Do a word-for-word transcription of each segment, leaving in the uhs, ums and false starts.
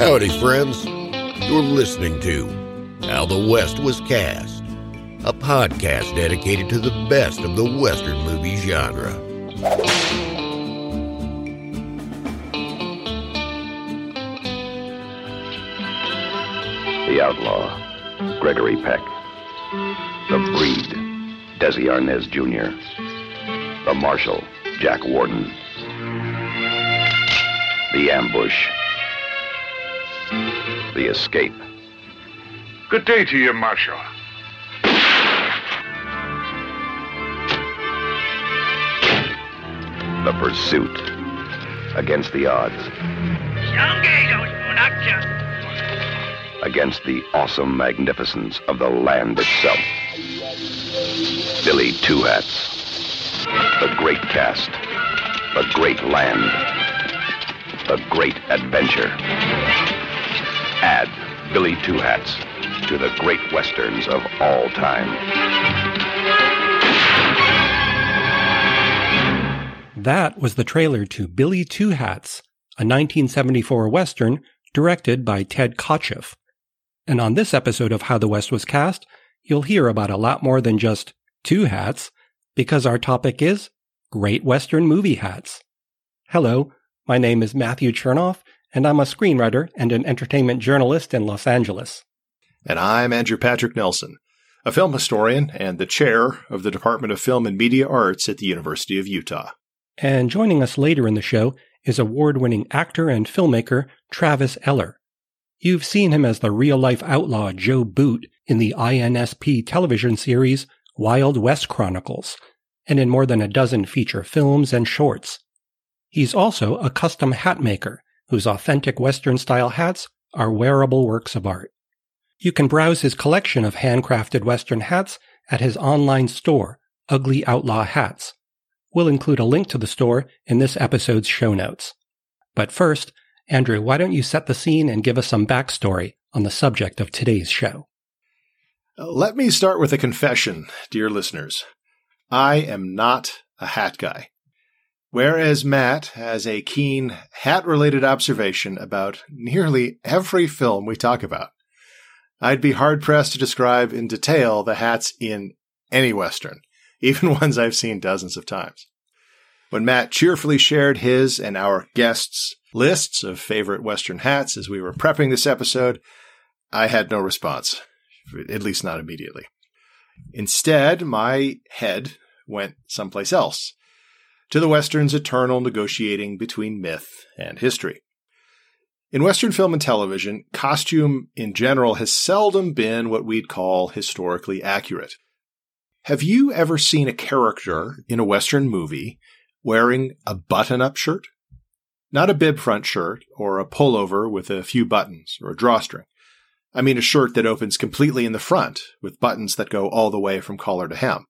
Howdy, friends. You're listening to How the West Was Cast, a podcast dedicated to the best of the Western movie genre. The outlaw, Gregory Peck. The breed, Desi Arnaz Junior The marshal, Jack Warden. The ambush. The escape. Good day to you, Marshal. The pursuit. Against the odds. Against the awesome magnificence of the land itself. Billy Two Hats. The great cast. The great land. The great adventure. Add Billy Two Hats to the great westerns of all time. That was the trailer to Billy Two Hats, a nineteen seventy-four western directed by Ted Kotcheff. And on this episode of How the West Was Cast, you'll hear about a lot more than just two hats, because our topic is great western movie hats. Hello, my name is Matthew Chernoff, and I'm a screenwriter and an entertainment journalist in Los Angeles. And I'm Andrew Patrick Nelson, a film historian and the chair of the Department of Film and Media Arts at the University of Utah. And joining us later in the show is award-winning actor and filmmaker Travis Eller. You've seen him as the real-life outlaw Joe Boot in the I N S P television series Wild West Chronicles, and in more than a dozen feature films and shorts. He's also a custom hat maker, whose authentic Western-style hats are wearable works of art. You can browse his collection of handcrafted Western hats at his online store, Ugly Outlaw Hats. We'll include a link to the store in this episode's show notes. But first, Andrew, why don't you set the scene and give us some backstory on the subject of today's show? Let me start with a confession, dear listeners. I am not a hat guy. Whereas Matt has a keen hat-related observation about nearly every film we talk about, I'd be hard-pressed to describe in detail the hats in any Western, even ones I've seen dozens of times. When Matt cheerfully shared his and our guests' lists of favorite Western hats as we were prepping this episode, I had no response, at least not immediately. Instead, my head went someplace else, to the Western's eternal negotiating between myth and history. In Western film and television, costume in general has seldom been what we'd call historically accurate. Have you ever seen a character in a Western movie wearing a button-up shirt? Not a bib front shirt or a pullover with a few buttons or a drawstring. I mean a shirt that opens completely in the front with buttons that go all the way from collar to hem.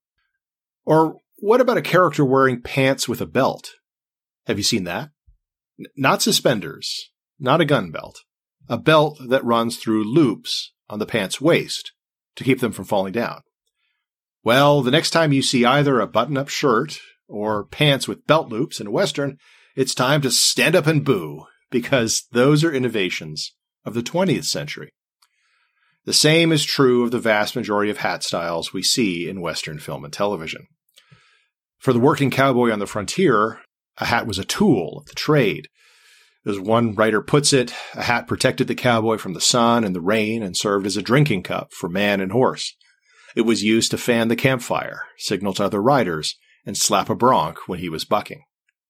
Or what about a character wearing pants with a belt? Have you seen that? N- not suspenders, not a gun belt. A belt that runs through loops on the pants' waist to keep them from falling down. Well, the next time you see either a button-up shirt or pants with belt loops in a Western, it's time to stand up and boo, because those are innovations of the twentieth century. The same is true of the vast majority of hat styles we see in Western film and television. For the working cowboy on the frontier, a hat was a tool of the trade. As one writer puts it, a hat protected the cowboy from the sun and the rain and served as a drinking cup for man and horse. It was used to fan the campfire, signal to other riders, and slap a bronc when he was bucking.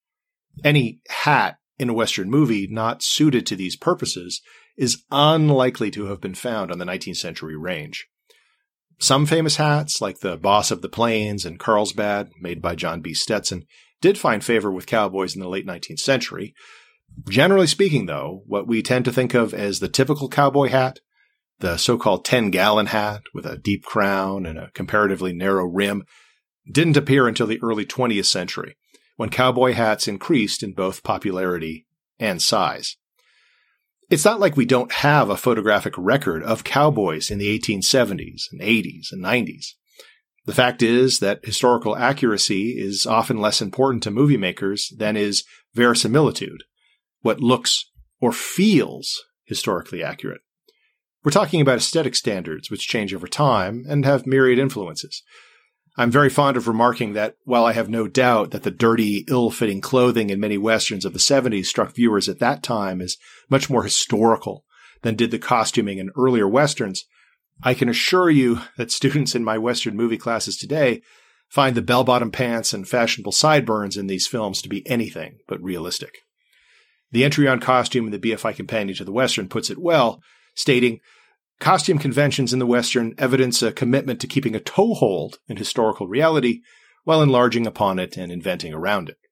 Any hat in a Western movie not suited to these purposes is unlikely to have been found on the nineteenth century range. Some famous hats, like the Boss of the Plains and Carlsbad, made by John B. Stetson, did find favor with cowboys in the late nineteenth century. Generally speaking, though, what we tend to think of as the typical cowboy hat, the so-called ten-gallon hat with a deep crown and a comparatively narrow rim, didn't appear until the early twentieth century, when cowboy hats increased in both popularity and size. It's not like we don't have a photographic record of cowboys in the eighteen seventies and eighties and nineties. The fact is that historical accuracy is often less important to movie makers than is verisimilitude, what looks or feels historically accurate. We're talking about aesthetic standards, which change over time and have myriad influences. I'm very fond of remarking that while I have no doubt that the dirty, ill-fitting clothing in many westerns of the seventies struck viewers at that time as much more historical than did the costuming in earlier westerns, I can assure you that students in my western movie classes today find the bell-bottom pants and fashionable sideburns in these films to be anything but realistic. The entry on costume in the B F I Companion to the Western puts it well, stating, "Costume conventions in the Western evidence a commitment to keeping a toehold in historical reality while enlarging upon it and inventing around it."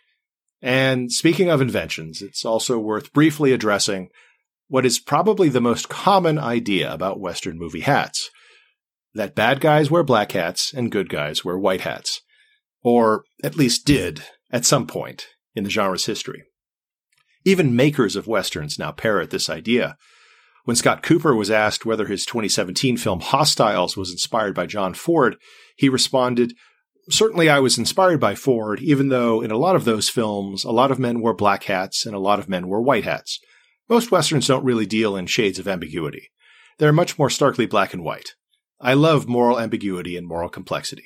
And speaking of inventions, it's also worth briefly addressing what is probably the most common idea about Western movie hats, that bad guys wear black hats and good guys wear white hats, or at least did at some point in the genre's history. Even makers of Westerns now parrot this idea. When Scott Cooper was asked whether his twenty seventeen film Hostiles was inspired by John Ford, he responded, "Certainly I was inspired by Ford, even though in a lot of those films, a lot of men wore black hats and a lot of men wore white hats. Most Westerns don't really deal in shades of ambiguity. They're much more starkly black and white. I love moral ambiguity and moral complexity."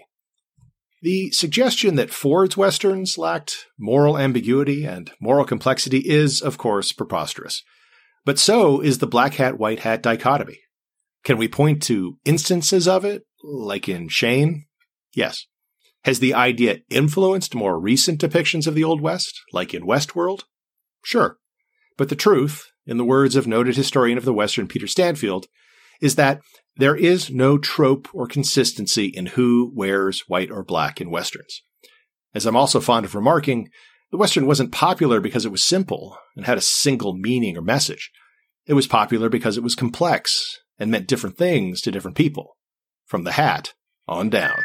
The suggestion that Ford's Westerns lacked moral ambiguity and moral complexity is, of course, preposterous. But so is the black hat, white hat dichotomy. Can we point to instances of it, like in Shane? Yes. Has the idea influenced more recent depictions of the Old West, like in Westworld? Sure. But the truth, in the words of noted historian of the Western Peter Stanfield, is that there is no trope or consistency in who wears white or black in Westerns. As I'm also fond of remarking, the Western wasn't popular because it was simple and had a single meaning or message. It was popular because it was complex and meant different things to different people, from the hat on down.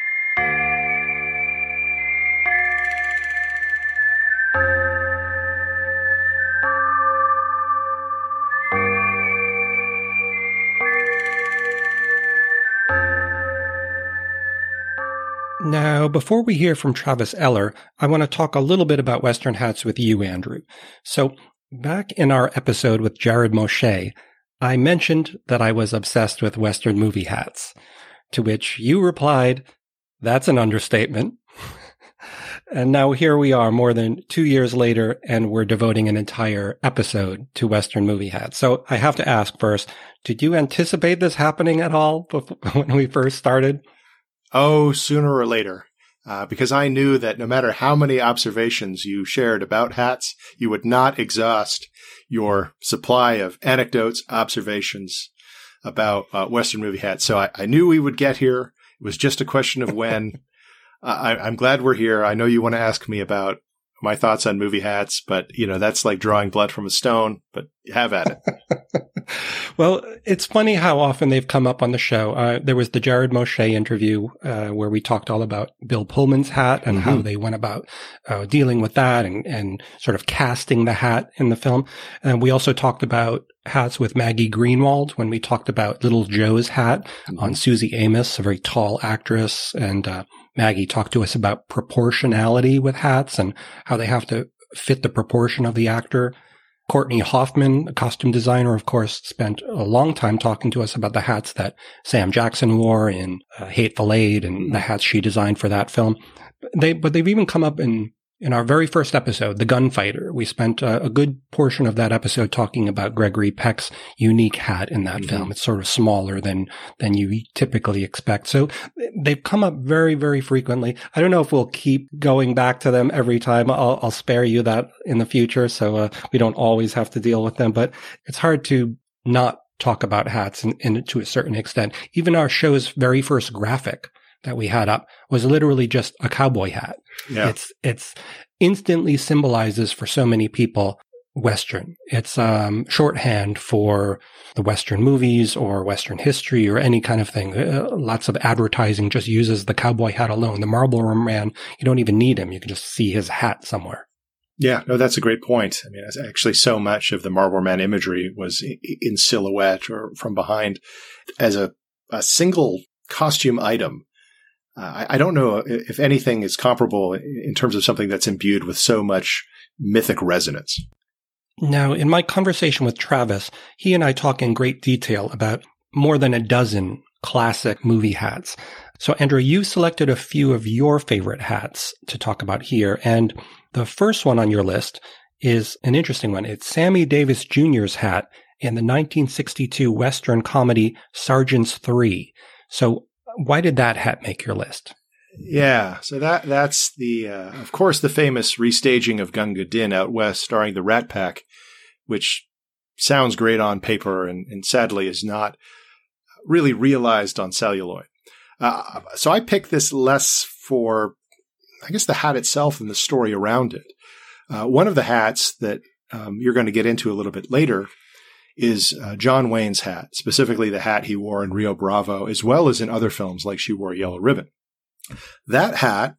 Now, before we hear from Travis Eller, I want to talk a little bit about Western hats with you, Andrew. So, back in our episode with Jared Moshe, I mentioned that I was obsessed with Western movie hats, to which you replied, "That's an understatement." And now here we are more than two years later, and we're devoting an entire episode to Western movie hats. So I have to ask first, did you anticipate this happening at all before, when we first started? Oh, sooner or later, uh, because I knew that no matter how many observations you shared about hats, you would not exhaust your supply of anecdotes, observations about uh, Western movie hats. So I, I knew we would get here. It was just a question of when. I, I'm glad we're here. I know you want to ask me about my thoughts on movie hats, but, you know, that's like drawing blood from a stone, but have at it. Well, it's funny how often they've come up on the show. Uh, there was the Jared Moshe interview uh, where we talked all about Bill Pullman's hat and mm-hmm. how they went about uh, dealing with that and, and sort of casting the hat in the film. And we also talked about hats with Maggie Greenwald when we talked about Little Joe's hat mm-hmm. on Susie Amos, a very tall actress. And uh, Maggie talked to us about proportionality with hats and how they have to fit the proportion of the actor. Courtney Hoffman, a costume designer, of course, spent a long time talking to us about the hats that Sam Jackson wore in uh, Hateful Eight and the hats she designed for that film. They, but they've even come up in, in our very first episode, The Gunfighter. We spent uh, a good portion of that episode talking about Gregory Peck's unique hat in that mm-hmm. film. It's sort of smaller than, than you typically expect. So they've come up very, very frequently. I don't know if we'll keep going back to them every time. I'll, I'll spare you that in the future. So uh, we don't always have to deal with them, but it's hard to not talk about hats in, in, to a certain extent. Even our show's very first graphic that we had up was literally just a cowboy hat. Yeah. It's, it's instantly symbolizes for so many people Western. It's, um, shorthand for the Western movies or Western history or any kind of thing. Uh, lots of advertising just uses the cowboy hat alone. The Marlboro Man, you don't even need him. You can just see his hat somewhere. Yeah, no, that's a great point. I mean, actually so much of the Marlboro Man imagery was in silhouette or from behind as a, a single costume item. Uh, I don't know if anything is comparable in terms of something that's imbued with so much mythic resonance. Now, in my conversation with Travis, he and I talk in great detail about more than a dozen classic movie hats. So, Andrew, you selected a few of your favorite hats to talk about here. And the first one on your list is an interesting one. It's Sammy Davis Junior's hat in the nineteen sixty-two Western comedy Sergeants three. So why did that hat make your list? Yeah, so that that's the, uh, of course, the famous restaging of Gunga Din out west starring the Rat Pack, which sounds great on paper and, and sadly is not really realized on celluloid. Uh, so I picked this less for, I guess, the hat itself and the story around it. Uh, one of the hats that um, you're going to get into a little bit later is uh, John Wayne's hat, specifically the hat he wore in Rio Bravo, as well as in other films like She Wore a Yellow Ribbon. That hat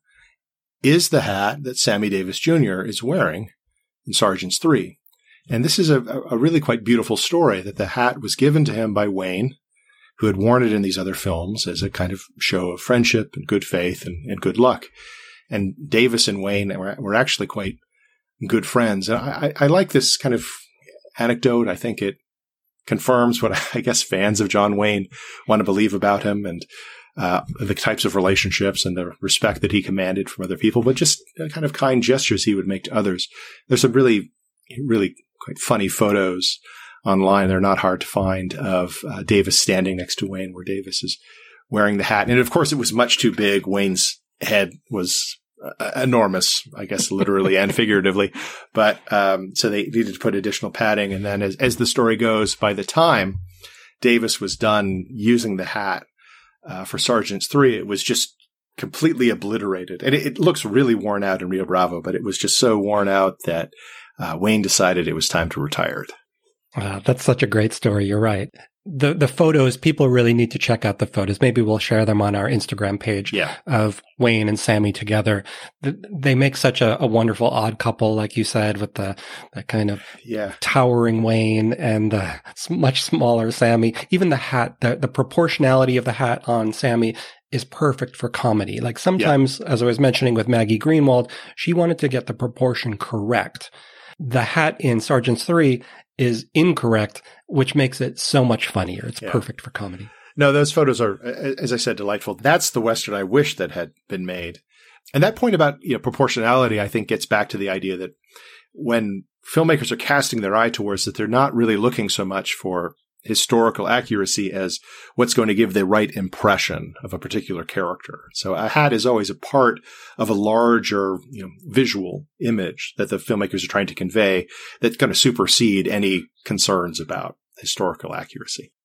is the hat that Sammy Davis Junior is wearing in Sergeants three. And this is a, a really quite beautiful story that the hat was given to him by Wayne, who had worn it in these other films as a kind of show of friendship and good faith and, and good luck. And Davis and Wayne were, were actually quite good friends. And I, I like this kind of anecdote. I think it confirms what I guess fans of John Wayne want to believe about him and uh, the types of relationships and the respect that he commanded from other people, but just kind of kind gestures he would make to others. There's some really, really quite funny photos online. They're not hard to find of uh, Davis standing next to Wayne, where Davis is wearing the hat. And of course, it was much too big. Wayne's head was uh, enormous, I guess, literally and figuratively. But um, so they needed to put additional padding. And then as, as the story goes, by the time Davis was done using the hat uh, for Sergeants three, it was just completely obliterated. And it, it looks really worn out in Rio Bravo, but it was just so worn out that uh, Wayne decided it was time to retire it. Wow, that's such a great story. You're right. The the photos, people really need to check out the photos. Maybe we'll share them on our Instagram page yeah. of Wayne and Sammy together. They make such a, a wonderful odd couple, like you said, with the, the kind of yeah. towering Wayne and the much smaller Sammy. Even the hat, the, the proportionality of the hat on Sammy is perfect for comedy. Like sometimes, yeah. as I was mentioning with Maggie Greenwald, she wanted to get the proportion correct. The hat in Sergeants three is incorrect, which makes it so much funnier. It's yeah. perfect for comedy. No, those photos are, as I said, delightful. That's the Western I wish that had been made. And that point about, you know, proportionality, I think, gets back to the idea that when filmmakers are casting their eye towards it, they're not really looking so much for historical accuracy as what's going to give the right impression of a particular character. So a hat is always a part of a larger, you know, visual image that the filmmakers are trying to convey that's going to supersede any concerns about historical accuracy.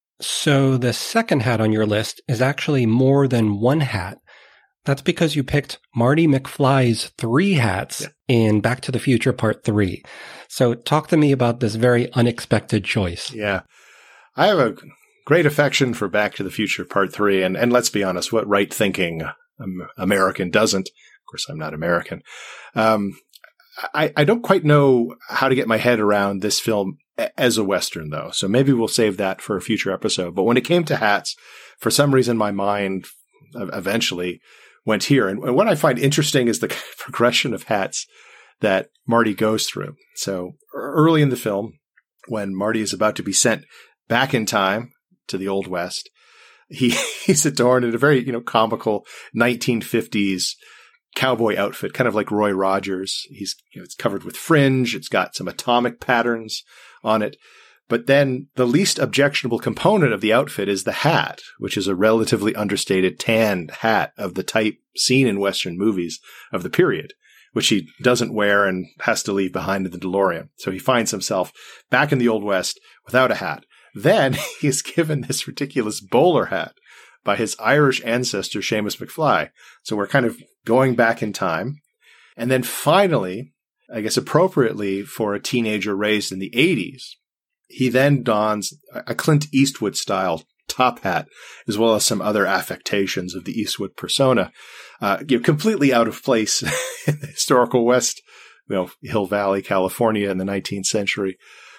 So the second hat on your list is actually more than one hat. That's because you picked Marty McFly's three hats yeah. in Back to the Future Part three. So talk to me about this very unexpected choice. Yeah. I have a great affection for Back to the Future Part three, and, and let's be honest, what right-thinking um, American doesn't? Of course, I'm not American. Um, I, I don't quite know how to get my head around this film as a Western, though, so maybe we'll save that for a future episode. But when it came to hats, for some reason, my mind eventually went here. And, and what I find interesting is the progression of hats that Marty goes through. So early in the film, when Marty is about to be sent back in time to the Old West, he, he's adorned in a very, you know, comical nineteen fifties cowboy outfit, kind of like Roy Rogers. He's, you know, it's covered with fringe. It's got some atomic patterns on it. But then the least objectionable component of the outfit is the hat, which is a relatively understated tanned hat of the type seen in Western movies of the period, which he doesn't wear and has to leave behind in the DeLorean. So he finds himself back in the Old West without a hat. Then he's given this ridiculous bowler hat by his Irish ancestor, Seamus McFly. So we're kind of going back in time. And then finally, I guess appropriately for a teenager raised in the eighties, he then dons a Clint Eastwood style top hat, as well as some other affectations of the Eastwood persona, uh, you know, completely out of place in the historical West, you know, Hill Valley, California in the nineteenth century.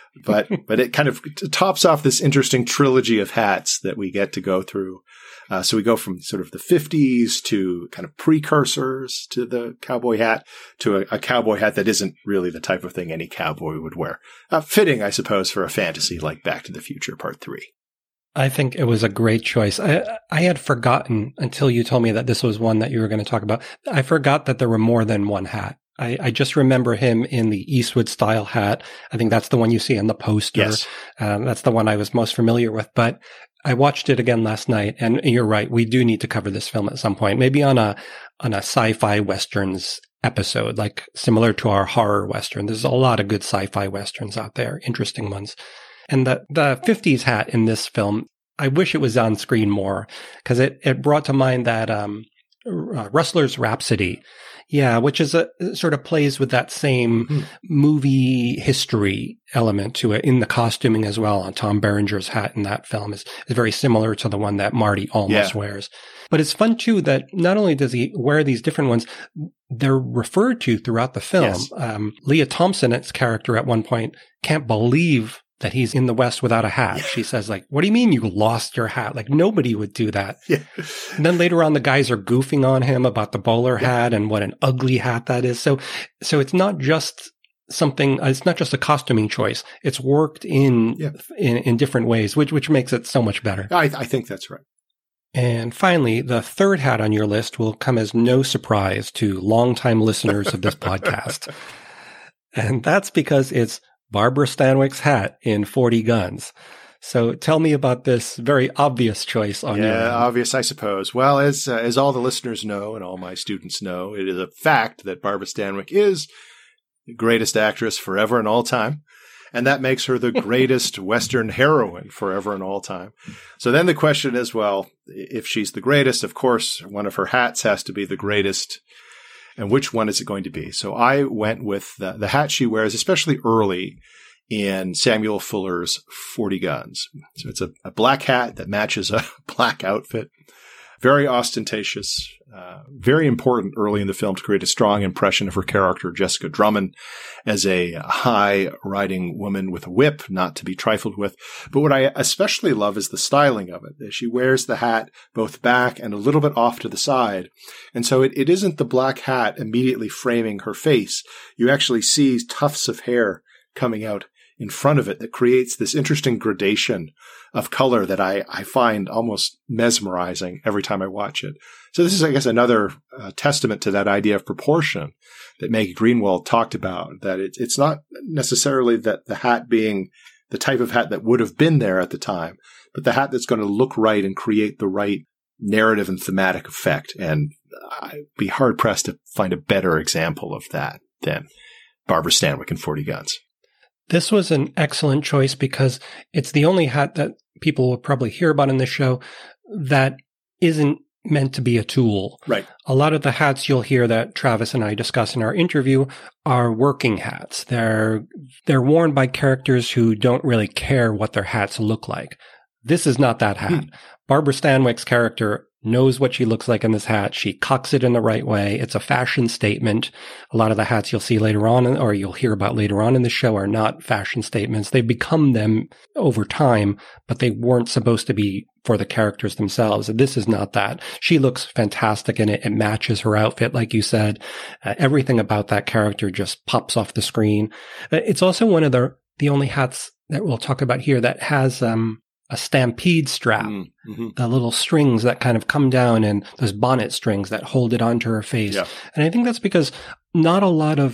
but but it kind of tops off this interesting trilogy of hats that we get to go through. Uh, so we go from sort of the fifties to kind of precursors to the cowboy hat to a, a cowboy hat that isn't really the type of thing any cowboy would wear. Uh, fitting, I suppose, for a fantasy like Back to the Future Part three. I think it was a great choice. I, I had forgotten until you told me that this was one that you were going to talk about. I forgot that there were more than one hat. I, I just remember him in the Eastwood style hat. I think that's the one you see on the poster. Yes. Um, that's the one I was most familiar with. But I watched it again last night, and you're right. We do need to cover this film at some point, maybe on a on a sci-fi westerns episode, like similar to our horror western. There's a lot of good sci-fi westerns out there, interesting ones. And the the fifties hat in this film, I wish it was on screen more, because it it brought to mind that um, uh, Rustler's Rhapsody. Yeah, which is a sort of plays with that same mm. movie history element to it in the costuming as well. On Tom Berenger's hat in that film is, is very similar to the one that Marty almost yeah. wears. But it's fun too that not only does he wear these different ones, they're referred to throughout the film. Yes. Um, Leah Thompson's character at one point can't believe that he's in the West without a hat. Yeah. She says, like, what do you mean you lost your hat? Like, nobody would do that. Yeah. And then later on, the guys are goofing on him about the bowler yeah. hat and what an ugly hat that is. So, so it's not just something, it's not just a costuming choice. It's worked in, yeah. in, in different ways, which, which makes it so much better. I, I think that's right. And finally, the third hat on your list will come as no surprise to longtime listeners of this podcast. And that's because it's Barbara Stanwyck's hat in forty Guns. So tell me about this very obvious choice on yeah, your end. Yeah, obvious, I suppose. Well, as uh, as all the listeners know and all my students know, it is a fact that Barbara Stanwyck is the greatest actress forever and all time. And that makes her the greatest Western heroine forever and all time. So then the question is, well, if she's the greatest, of course, one of her hats has to be the greatest. And which one is it going to be? So I went with the, the hat she wears, especially early in Samuel Fuller's forty Guns. So it's a, a black hat that matches a black outfit. Very ostentatious, uh, very important early in the film to create a strong impression of her character, Jessica Drummond, as a high-riding woman with a whip, not to be trifled with. But what I especially love is the styling of it. She wears the hat both back and a little bit off to the side. And so it, it isn't the black hat immediately framing her face. You actually see tufts of hair coming out in front of it that creates this interesting gradation of color that I, I find almost mesmerizing every time I watch it. So this is, I guess, another uh, testament to that idea of proportion that Maggie Greenwald talked about, that it, it's not necessarily that the hat being the type of hat that would have been there at the time, but the hat that's going to look right and create the right narrative and thematic effect. And I'd be hard-pressed to find a better example of that than Barbara Stanwyck in forty Guns. This was an excellent choice because it's the only hat that people will probably hear about in this show that isn't meant to be a tool. Right. A lot of the hats you'll hear that Travis and I discuss in our interview are working hats. They're they're worn by characters who don't really care what their hats look like. This is not that hat. Hmm. Barbara Stanwyck's character knows what she looks like in this hat. She cocks it in the right way. It's a fashion statement. A lot of the hats you'll see later on, or you'll hear about later on in the show, are not fashion statements. They've become them over time, but they weren't supposed to be for the characters themselves. This is not that. She looks fantastic in it. It matches her outfit, like you said. Uh, everything about that character just pops off the screen. Uh, it's also one of the the only hats that we'll talk about here that has um a stampede strap, mm-hmm. the little strings that kind of come down and those bonnet strings that hold it onto her face. Yeah. And I think that's because not a lot of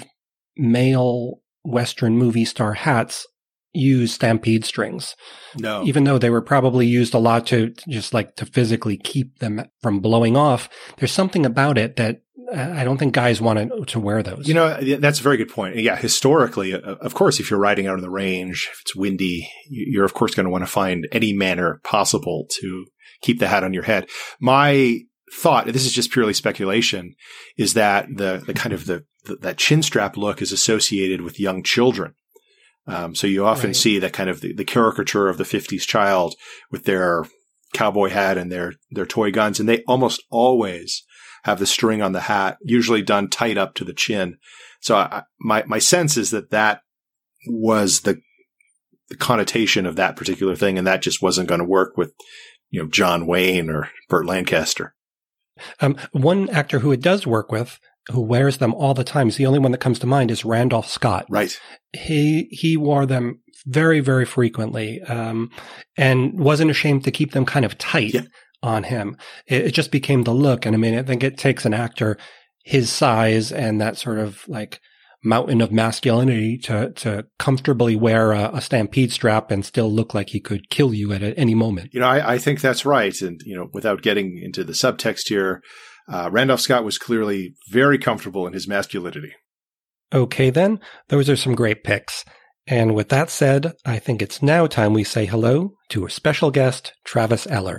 male Western movie star hats use stampede strings. No. Even though they were probably used a lot to just like to physically keep them from blowing off, there's something about it that I don't think guys want to, to wear those. You know, that's a very good point. Yeah, historically, of course, if you're riding out on the range, if it's windy, you're of course going to want to find any manner possible to keep the hat on your head. My thought, and this is just purely speculation, is that the, the kind of the, the that chin strap look is associated with young children. Um, so you often right. see that kind of the, the caricature of the fifties child with their cowboy hat and their, their toy guns, and they almost always have the string on the hat, usually done tight up to the chin. So I, my my sense is that that was the the connotation of that particular thing, and that just wasn't going to work with, you know, John Wayne or Burt Lancaster. Um, one actor who it does work with, who wears them all the time, is the only one that comes to mind, is Randolph Scott. Right. He he wore them very, very frequently, um, and wasn't ashamed to keep them kind of tight yeah. on him. It, it just became the look. And I mean, I think it takes an actor his size and that sort of like mountain of masculinity to to comfortably wear a, a Stampede strap and still look like he could kill you at any moment. You know, I, I think that's right. And, you know, without getting into the subtext here, uh, Randolph Scott was clearly very comfortable in his masculinity. Okay, then. Those are some great picks. And with that said, I think it's now time we say hello to a special guest, Travis Eller.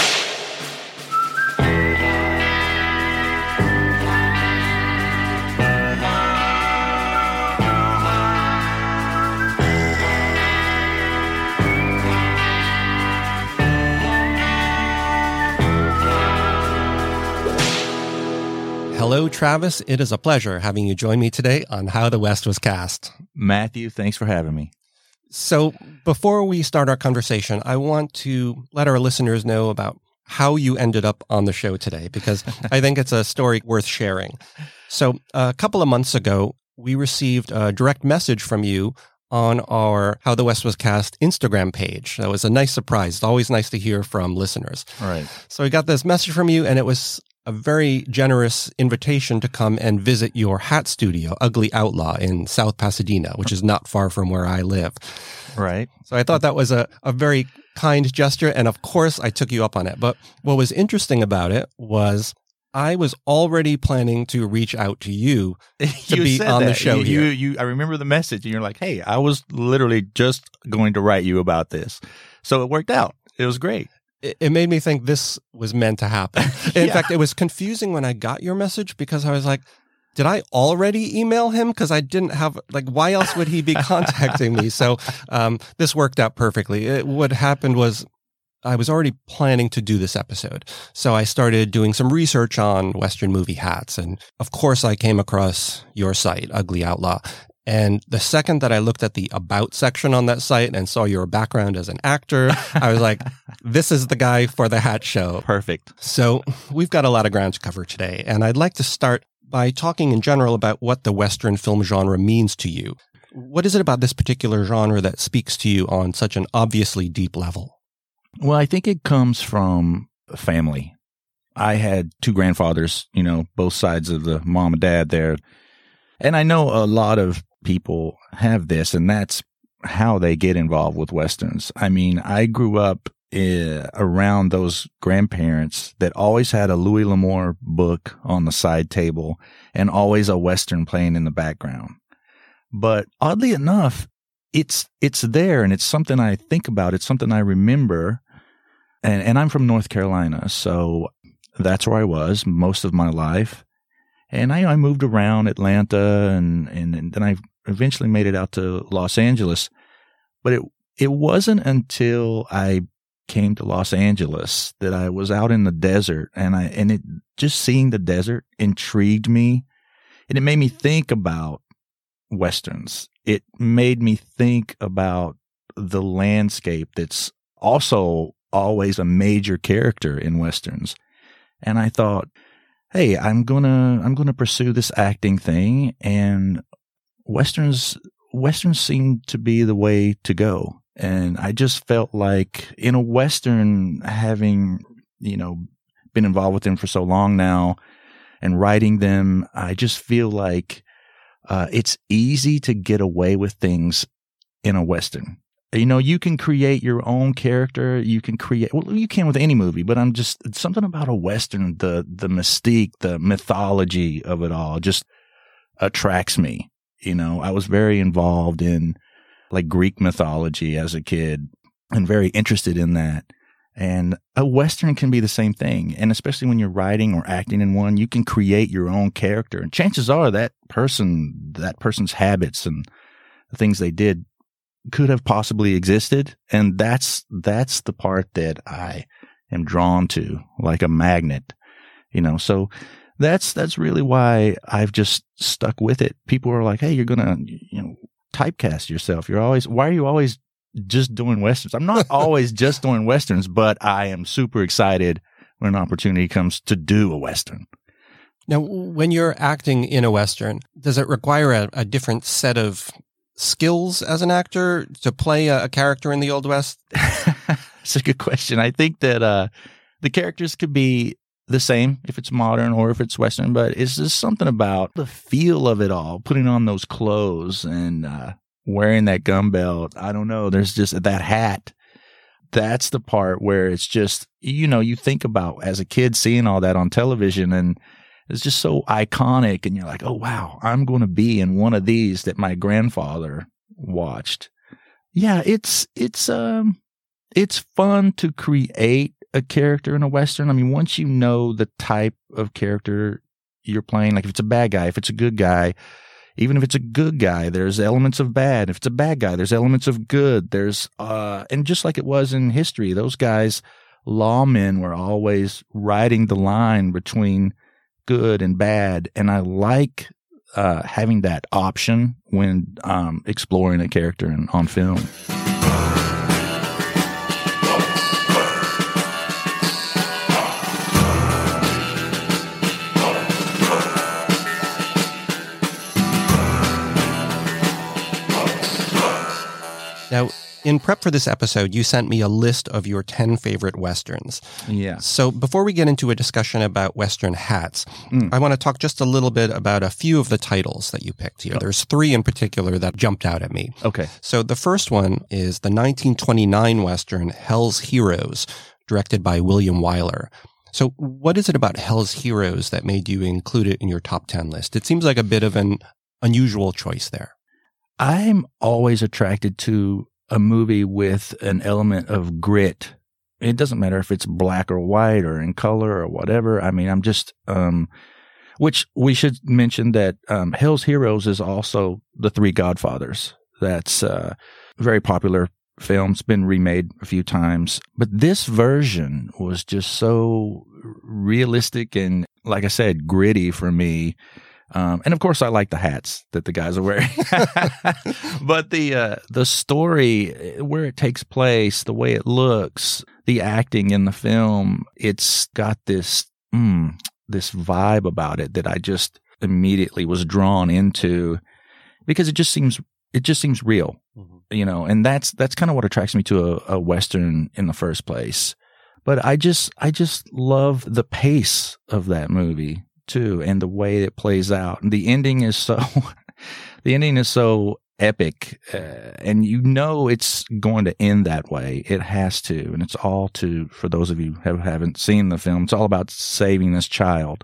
Hello, Travis. It is a pleasure having you join me today on How the West Was Cast. Matthew, thanks for having me. So before we start our conversation, I want to let our listeners know about how you ended up on the show today, because I think it's a story worth sharing. So a couple of months ago, we received a direct message from you on our How the West Was Cast Instagram page. That was a nice surprise. It's always nice to hear from listeners. All right. So we got this message from you, and it was a very generous invitation to come and visit your hat studio, Ugly Outlaw, in South Pasadena, which is not far from where I live. Right. So I thought that was a, a very kind gesture, and of course I took you up on it. But what was interesting about it was I was already planning to reach out to you to you be on that. the show you, here. You, you, I remember the message, and you're like, hey, I was literally just going to write you about this. So it worked out. It was great. It made me think this was meant to happen. In yeah. fact, it was confusing when I got your message, because I was like, did I already email him? Because I didn't have, like, why else would he be contacting me? So um, this worked out perfectly. It, what happened was I was already planning to do this episode. So I started doing some research on Western movie hats. And of course, I came across your site, Ugly Outlaw. And the second that I looked at the About section on that site and saw your background as an actor, I was like, this is the guy for the hat show. Perfect. So we've got a lot of ground to cover today. And I'd like to start by talking in general about what the Western film genre means to you. What is it about this particular genre that speaks to you on such an obviously deep level? Well, I think it comes from family. I had two grandfathers, you know, both sides of the mom and dad there. And I know a lot of people have this, and that's how they get involved with Westerns. I mean, I grew up uh, around those grandparents that always had a Louis L'Amour book on the side table and always a Western playing in the background. But oddly enough, it's it's there, and it's something I think about. It's something I remember. And, and I'm from North Carolina, so that's where I was most of my life. And I, I moved around Atlanta, and, and, and then I eventually made it out to Los Angeles. But it it wasn't until I came to Los Angeles that I was out in the desert, and I and it just seeing the desert intrigued me, and it made me think about Westerns. It made me think about the landscape that's also always a major character in Westerns. And I thought, hey, I'm gonna I'm gonna pursue this acting thing, and westerns westerns seem to be the way to go. And I just felt like in a western, having you know been involved with them for so long now, and writing them, I just feel like uh, it's easy to get away with things in a western. You know, you can create your own character. You can create, well, you can with any movie, but I'm just, something about a Western, the, the mystique, the mythology of it all just attracts me. You know, I was very involved in like Greek mythology as a kid and very interested in that. And a Western can be the same thing. And especially when you're writing or acting in one, you can create your own character. And chances are that person, that person's habits and the things they did could have possibly existed. And that's, that's the part that I am drawn to, like a magnet, you know, so that's, that's really why I've just stuck with it. People are like, hey, you're going to, you know, typecast yourself. You're always, why are you always just doing Westerns. I'm not always just doing Westerns, but I am super excited when an opportunity comes to do a Western. Now, when you're acting in a Western, does it require a, a different set of skills as an actor to play a, a character in the Old West? That's a good question. I think that uh, the characters could be the same if it's modern or if it's Western, but it's just something about the feel of it all, putting on those clothes and uh, wearing that gun belt. I don't know. There's just that hat. That's the part where it's just, you know, you think about as a kid seeing all that on television, and it's just so iconic, and you're like, oh, wow, I'm going to be in one of these that my grandfather watched. Yeah, it's it's um it's fun to create a character in a Western. I mean, once you know the type of character you're playing, like if it's a bad guy, if it's a good guy, even if it's a good guy, there's elements of bad. If it's a bad guy, there's elements of good. There's uh and just like it was in history, those guys, lawmen, were always riding the line between good and bad, and I like uh, having that option when um, exploring a character in, on film. Now, in prep for this episode, you sent me a list of your ten favorite Westerns. Yeah. So before we get into a discussion about Western hats, Mm. I want to talk just a little bit about a few of the titles that you picked here. There's three in particular that jumped out at me. Okay. So the first one is the nineteen twenty-nine Western Hell's Heroes, directed by William Wyler. So what is it about Hell's Heroes that made you include it in your top ten list? It seems like a bit of an unusual choice there. I'm always attracted to a movie with an element of grit. It doesn't matter if it's black or white or in color or whatever. I mean, I'm just, um, which we should mention that um, Hell's Heroes is also The Three Godfathers. That's uh, a very popular film. It's been remade a few times. But this version was just so realistic and, like I said, gritty for me. Um, and of course, I like the hats that the guys are wearing. But the uh, the story, where it takes place, the way it looks, the acting in the film, it's got this mm, this vibe about it that I just immediately was drawn into, because it just seems it just seems real, mm-hmm. you know. And that's that's kind of what attracts me to a, a Western in the first place. But I just I just love the pace of that movie too, and the way it plays out. And the ending is so, the ending is so epic, uh, and you know it's going to end that way. It has to, and it's all to, for those of you who haven't seen the film, it's all about saving this child.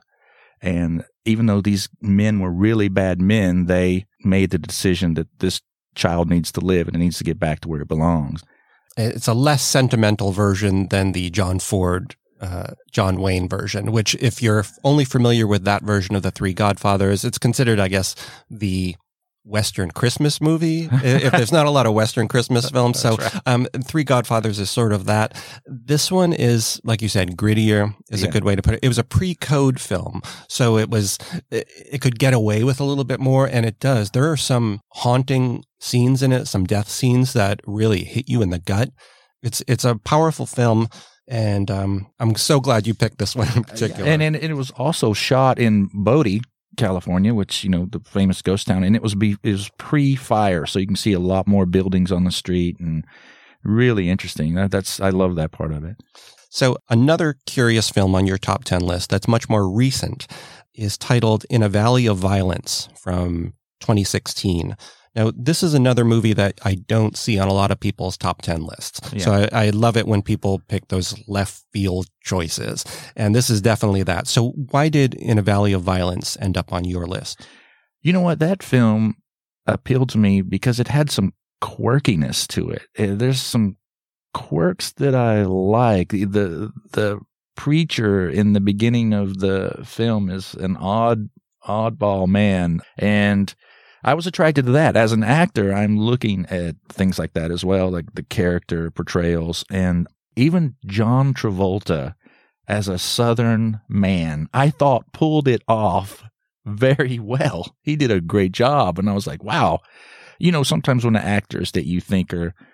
And even though these men were really bad men, they made the decision that this child needs to live and it needs to get back to where it belongs. It's a less sentimental version than the John Ford Uh, John Wayne version, which, if you're only familiar with that version of The Three Godfathers, it's considered, I guess, the Western Christmas movie, if there's not a lot of Western Christmas films. So right. um, Three Godfathers is sort of that. This one is, like you said, grittier is yeah. a good way to put it. It was a pre-code film, so it was, it, it could get away with a little bit more, and it does. There are some haunting scenes in it, some death scenes that really hit you in the gut. It's, it's a powerful film. And um, I'm so glad you picked this one in particular. And, and it was also shot in Bodie, California, which, you know, the famous ghost town. And it was be, it was pre-fire, so you can see a lot more buildings on the street, and really interesting. That, that's I love that part of it. So another curious film on your top ten list that's much more recent is titled In a Valley of Violence from twenty sixteen. Now, this is another movie that I don't see on a lot of people's top ten lists. Yeah. So I, I love it when people pick those left field choices. And this is definitely that. So why did In a Valley of Violence end up on your list? You know what? That film appealed to me because it had some quirkiness to it. There's some quirks that I like. The, the preacher in the beginning of the film is an odd, oddball man. And I was attracted to that. As an actor, I'm looking at things like that as well, like the character portrayals. And even John Travolta as a Southern man, I thought pulled it off very well. He did a great job. And I was like, wow. You know, sometimes when the actors that you think are,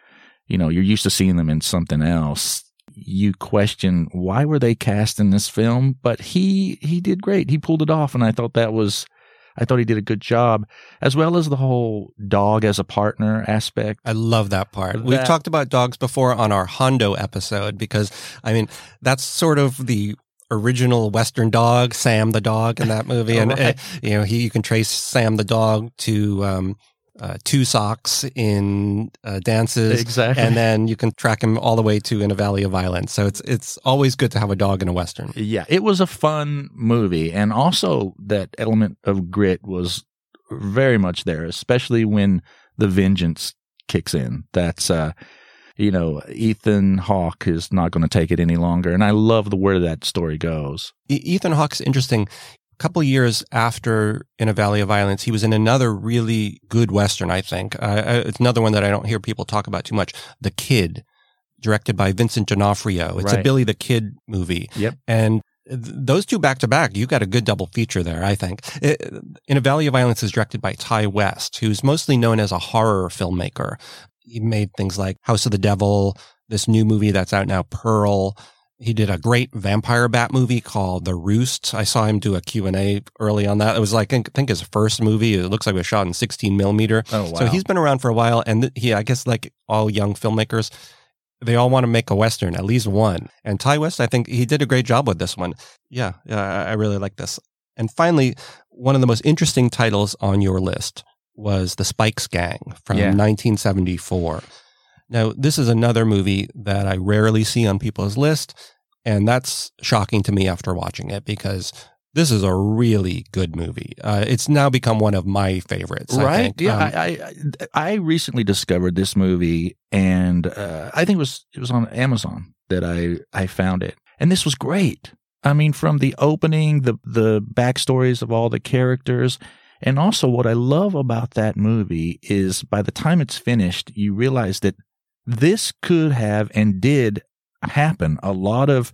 you know, you're used to seeing them in something else. You question, why were they cast in this film? But he he did great. He pulled it off, and I thought that was, I thought he did a good job, as well as the whole dog as a partner aspect. I love that part. That, We've talked about dogs before on our Hondo episode because, I mean, that's sort of the original Western dog, Sam the dog in that movie. And, right. uh, you know, he, you can trace Sam the dog to um, uh, Two Socks in uh, Dances. Exactly. And then you can track him all the way to In a Valley of Violence. So it's it's always good to have a dog in a Western. Yeah, it was a fun movie. And also that element of grit was very much there, especially when the vengeance kicks in. That's, uh, you know, Ethan Hawke is not going to take it any longer. And I love the where that story goes. E- Ethan Hawke's interesting. A couple of years after In a Valley of Violence, he was in another really good Western, I think. Uh, it's another one that I don't hear people talk about too much. The Kid, directed by Vincent D'Onofrio. It's Right. a Billy the Kid movie. Yep. And th- those two back to back, you got a good double feature there, I think. It, In a Valley of Violence is directed by Ty West, who's mostly known as a horror filmmaker. He made things like House of the Devil, this new movie that's out now, Pearl. He did a great vampire bat movie called The Roost. I saw him do a Q and A early on that. It was like, I think his first movie. It looks like it was shot in sixteen millimeter. Oh, wow. So he's been around for a while. And th- he, I guess like all young filmmakers, they all want to make a Western, at least one. And Ty West, I think he did a great job with this one. Yeah, yeah, I I really like this. And finally, one of the most interesting titles on your list was The Spikes Gang from Yeah. nineteen seventy-four. Now, this is another movie that I rarely see on people's list, and that's shocking to me after watching it because this is a really good movie. Uh, it's now become one of my favorites. I Right? think. Yeah, Um, I, I I recently discovered this movie, and uh, I think it was it was on Amazon that I I found it, and this was great. I mean, from the opening, the the backstories of all the characters. And also what I love about that movie is by the time it's finished, you realize that this could have and did happen. A lot of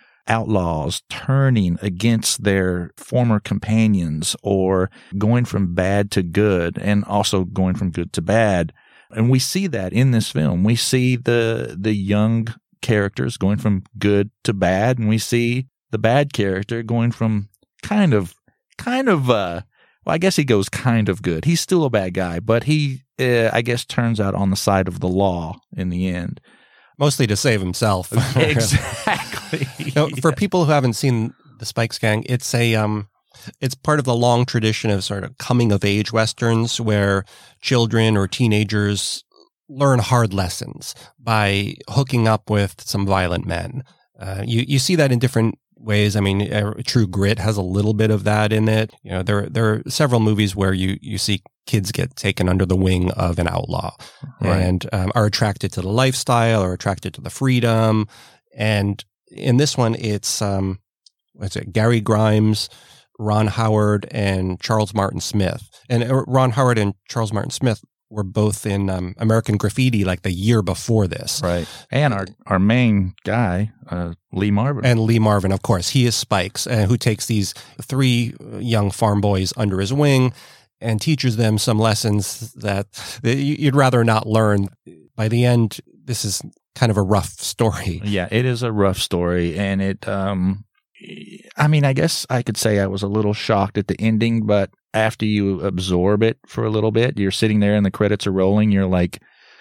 outlaws turning against their former companions or going from bad to good and also going from good to bad. And we see that in this film. We see the the young characters going from good to bad, and we see the bad character going from kind of, kind of, uh, well, I guess he goes kind of good. He's still a bad guy, but he, uh, I guess, turns out on the side of the law in the end. mostly to save himself. Exactly. You know, for Yeah. people who haven't seen The Spikes Gang, it's a um, it's part of the long tradition of sort of coming of age westerns where children or teenagers learn hard lessons by hooking up with some violent men. Uh, you you see that in different ways. I mean, uh, True Grit has a little bit of that in it. You know, there there are several movies where you you see kids get taken under the wing of an outlaw Right. and um, are attracted to the lifestyle or attracted to the freedom. And in this one, it's um, what's it? Gary Grimes, Ron Howard, and Charles Martin Smith. And uh, Ron Howard and Charles Martin Smith were both in um, American Graffiti like the year before this. Right. And our, our main guy, uh, Lee Marvin. And Lee Marvin, of course, he is Spikes, uh, who takes these three young farm boys under his wing and teaches them some lessons that you'd rather not learn. By the end, this is kind of a rough story. Yeah, it is a rough story. And it, um, I mean, I guess I could say I was a little shocked at the ending, but after you absorb it for a little bit, you're sitting there and the credits are rolling. You're like,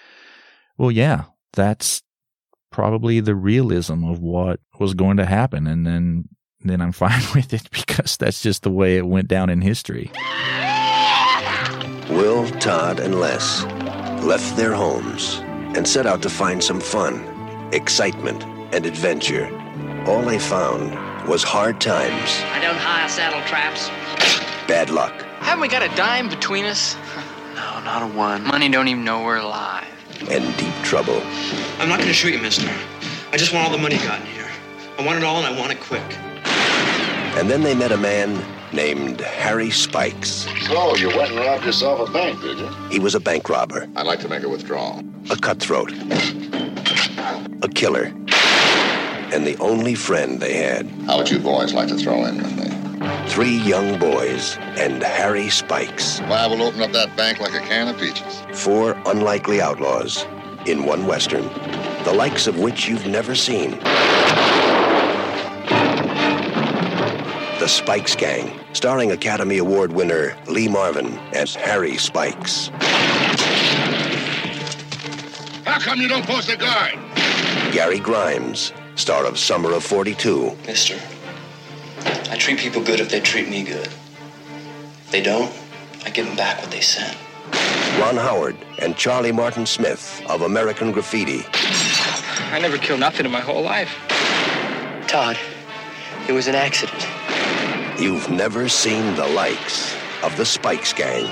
well, yeah, that's probably the realism of what was going to happen. And then, then I'm fine with it because that's just the way it went down in history. Will, Todd, and Les left their homes and set out to find some fun, excitement, and adventure. All they found was hard times, I don't hire saddle traps. bad luck, Haven't we got a dime between us? No, not a one. Money don't even know we're alive. and deep trouble. I'm not going to shoot you, mister. I just want all the money you got in here. I want it all, and I want it quick. And then they met a man named Harry Spikes. So, you went and robbed yourself a bank, did you? He was a bank robber, I'd like to make a withdrawal. a cutthroat, a killer, and the only friend they had. How would you boys like to throw in with me? Three young boys and Harry Spikes. Why, we'll open up that bank like a can of peaches. Four unlikely outlaws in one Western, the likes of which you've never seen. The Spikes Gang, starring Academy Award winner Lee Marvin as Harry Spikes. How come you don't post a guard? Gary Grimes, star of Summer of forty-two. Mister, I treat people good if they treat me good. If they don't, I give them back what they sent. Ron Howard and Charlie Martin Smith of American Graffiti. I never killed nothing in my whole life. Todd, it was an accident. You've never seen the likes of the Spikes Gang.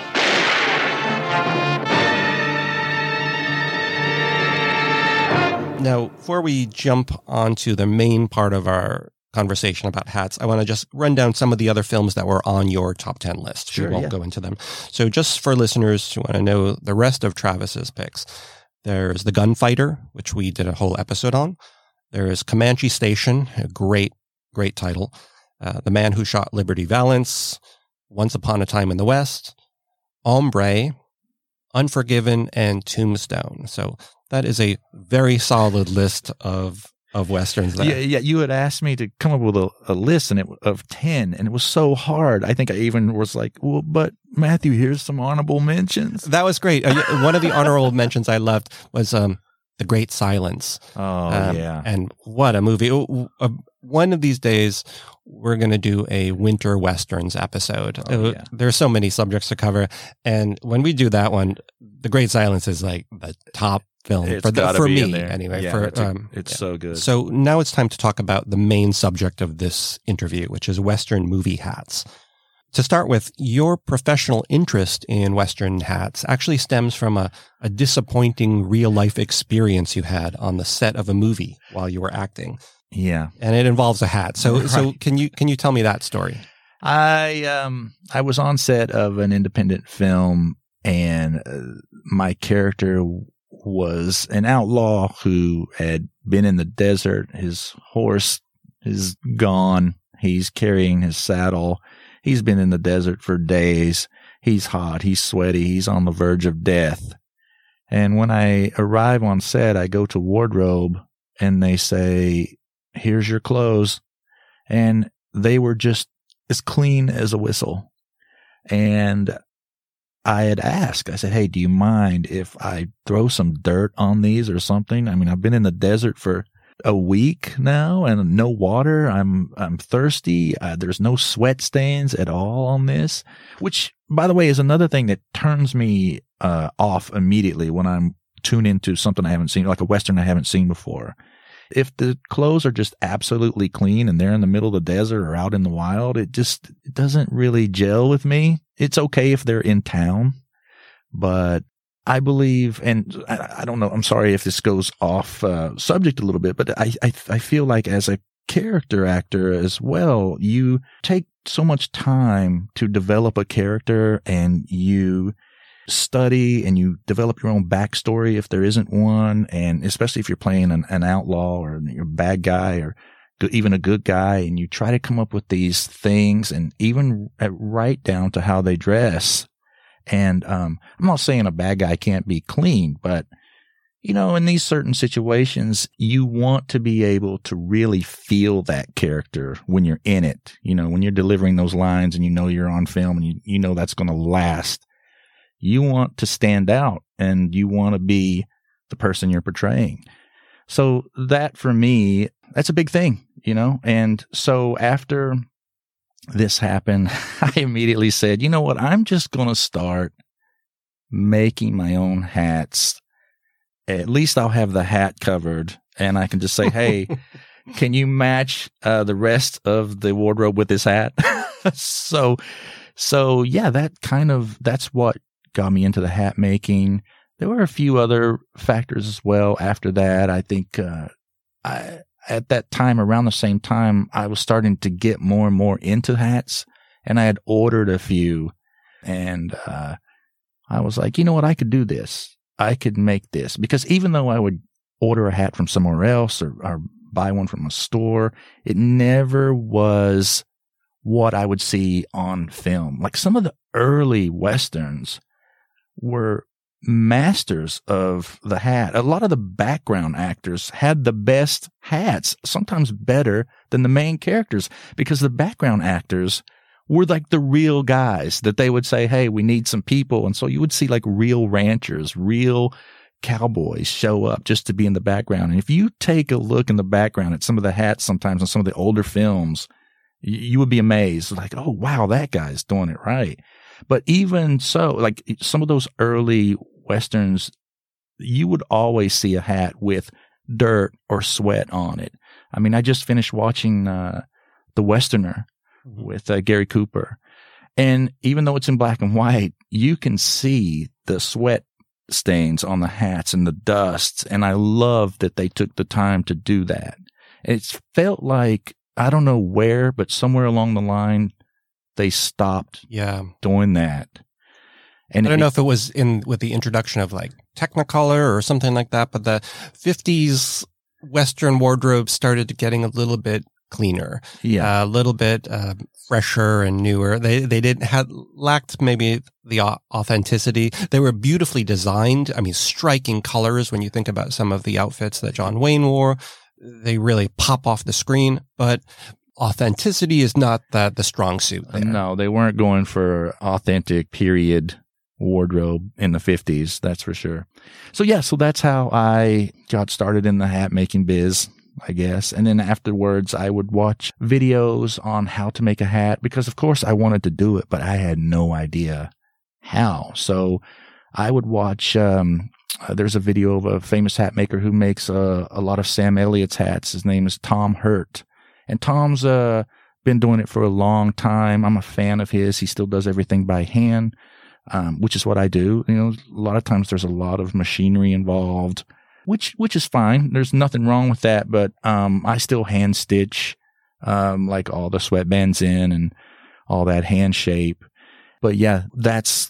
Now, before we jump onto the main part of our conversation about hats, I want to just run down some of the other films that were on your top ten list. Sure, we won't yeah. go into them. So just for listeners who want to know the rest of Travis's picks, there's The Gunfighter, which we did a whole episode on. There's Comanche Station, a great, great title. Uh, The Man Who Shot Liberty Valance, Once Upon a Time in the West, Ombre, Unforgiven, and Tombstone. So that is a very solid list of of westerns there. Yeah, yeah. You had asked me to come up with a, a list and it of ten, and it was so hard. I think I even was like, "Well, but Matthew, here's some honorable mentions." That was great. Uh, one of the honorable mentions I loved was um, The Great Silence. Oh um, yeah, and what a movie! Uh, uh, one of these days, we're going to do a winter westerns episode. Oh, uh, yeah. There's so many subjects to cover, and when we do that one, The Great Silence is like the top film It's for, the, gotta for be me in there. anyway. Yeah, for, it's a- um, it's yeah. so good. So now it's time to talk about the main subject of this interview, which is Western movie hats. To start with, your professional interest in Western hats actually stems from a, a disappointing real-life experience you had on the set of a movie while you were acting. Yeah. And it involves a hat. So Right. so can you can you tell me that story? I um I was on set of an independent film, and uh, my character was an outlaw who had been in the desert. His horse is gone. He's carrying his saddle. He's been in the desert for days. He's hot. He's sweaty. He's on the verge of death. And when I arrive on set, I go to wardrobe and they say, "Here's your clothes." And they were just as clean as a whistle. And I had asked, I said, "Hey, do you mind if I throw some dirt on these or something? I mean, I've been in the desert for a week now and no water. I'm, I'm thirsty. Uh, there's no sweat stains at all on this," which, by the way, is another thing that turns me uh, off immediately when I'm tuned into something I haven't seen, like a Western I haven't seen before. If the clothes are just absolutely clean and they're in the middle of the desert or out in the wild, it just it doesn't really gel with me. It's okay if they're in town, but I believe, and I, I don't know, I'm sorry if this goes off uh, subject a little bit, but I, I I feel like as a character actor as well, you take so much time to develop a character, and you study and you develop your own backstory if there isn't one, and especially if you're playing an, an outlaw or you're a bad guy or even a good guy, and you try to come up with these things, and even right down to how they dress. And um, I'm not saying a bad guy can't be clean, but you know, in these certain situations, you want to be able to really feel that character when you're in it. You know, when you're delivering those lines and you know you're on film and you, you know that's going to last. You want to stand out and you want to be the person you're portraying. So that for me, that's a big thing, you know? And so after this happened, I immediately said, you know what? I'm just going to start making my own hats. At least I'll have the hat covered and I can just say, "Hey, can you match uh, the rest of the wardrobe with this hat?" so, so yeah, that kind of, that's what got me into the hat making. There were a few other factors as well after that. I think uh, I, at that time, around the same time, I was starting to get more and more into hats, and I had ordered a few, and uh, I was like, you know what, I could do this. I could make this. Because even though I would order a hat from somewhere else or, or buy one from a store, it never was what I would see on film. Like some of the early Westerns were masters of the hat. A lot of the background actors had the best hats, sometimes better than the main characters, because the background actors were like the real guys that they would say, hey, we need some people. And so you would see like real ranchers, real cowboys show up just to be in the background. And if you take a look in the background at some of the hats sometimes in some of the older films, you, you would be amazed. Like, oh, wow, that guy's doing it right. But even so, like some of those early Westerns, you would always see a hat with dirt or sweat on it. I mean, I just finished watching uh, The Westerner with uh, Gary Cooper. And even though it's in black and white, you can see the sweat stains on the hats and the dust. And I love that they took the time to do that. It felt like, I don't know where, but somewhere along the line, they stopped yeah. doing that. And I don't it, know if it was in with the introduction of like Technicolor or something like that, but the fifties Western wardrobe started getting a little bit cleaner, yeah, uh, a little bit uh, fresher and newer. They they didn't had lacked maybe the authenticity. They were beautifully designed. I mean, striking colors. When you think about some of the outfits that John Wayne wore, they really pop off the screen. But authenticity is not the the strong suit there. No, they weren't going for authentic period wardrobe in the fifties, that's for sure. So yeah, so that's how I got started in the hat making biz, I guess. And then afterwards, I would watch videos on how to make a hat because, of course, I wanted to do it, but I had no idea how. So I would watch, um, uh, there's a video of a famous hat maker who makes uh, a lot of Sam Elliott's hats. His name is Tom Hurt. And Tom's uh, been doing it for a long time. I'm a fan of his. He still does everything by hand. Um, which is what I do. You know, a lot of times there's a lot of machinery involved, which, which is fine. There's nothing wrong with that. But, um, I still hand stitch, um, like all the sweatbands in and all that hand shape. But yeah, that's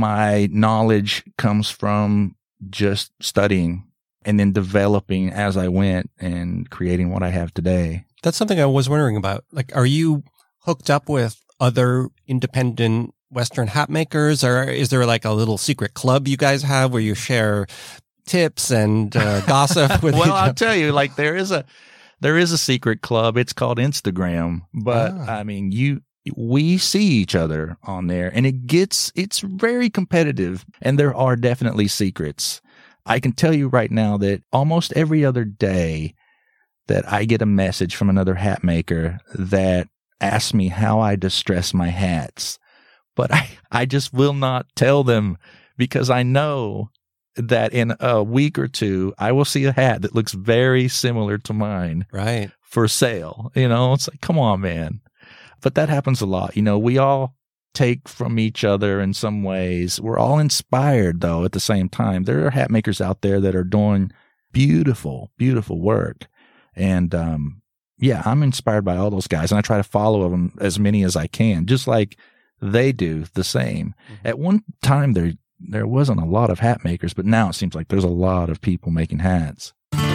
my knowledge comes from just studying and then developing as I went and creating what I have today. That's something I was wondering about. Like, are you hooked up with other independent Western hat makers, or is there like a little secret club you guys have where you share tips and uh, gossip with well, each I'll other? tell you, like there is a there is a secret club. It's called Instagram, but ah. I mean, you we see each other on there, and it gets it's very competitive, and there are definitely secrets. I can tell you right now that almost every other day that I get a message from another hat maker that asks me how I distress my hats. But I, I just will not tell them because I know that in a week or two, I will see a hat that looks very similar to mine. Right. For sale. You know, it's like, come on, man. But that happens a lot. You know, we all take from each other in some ways. We're all inspired, though, at the same time. There are hat makers out there that are doing beautiful, beautiful work. And, um, yeah, I'm inspired by all those guys, and I try to follow them as many as I can, just like they do the same. Mm-hmm. At one time, there there wasn't a lot of hat makers, but now it seems like there's a lot of people making hats.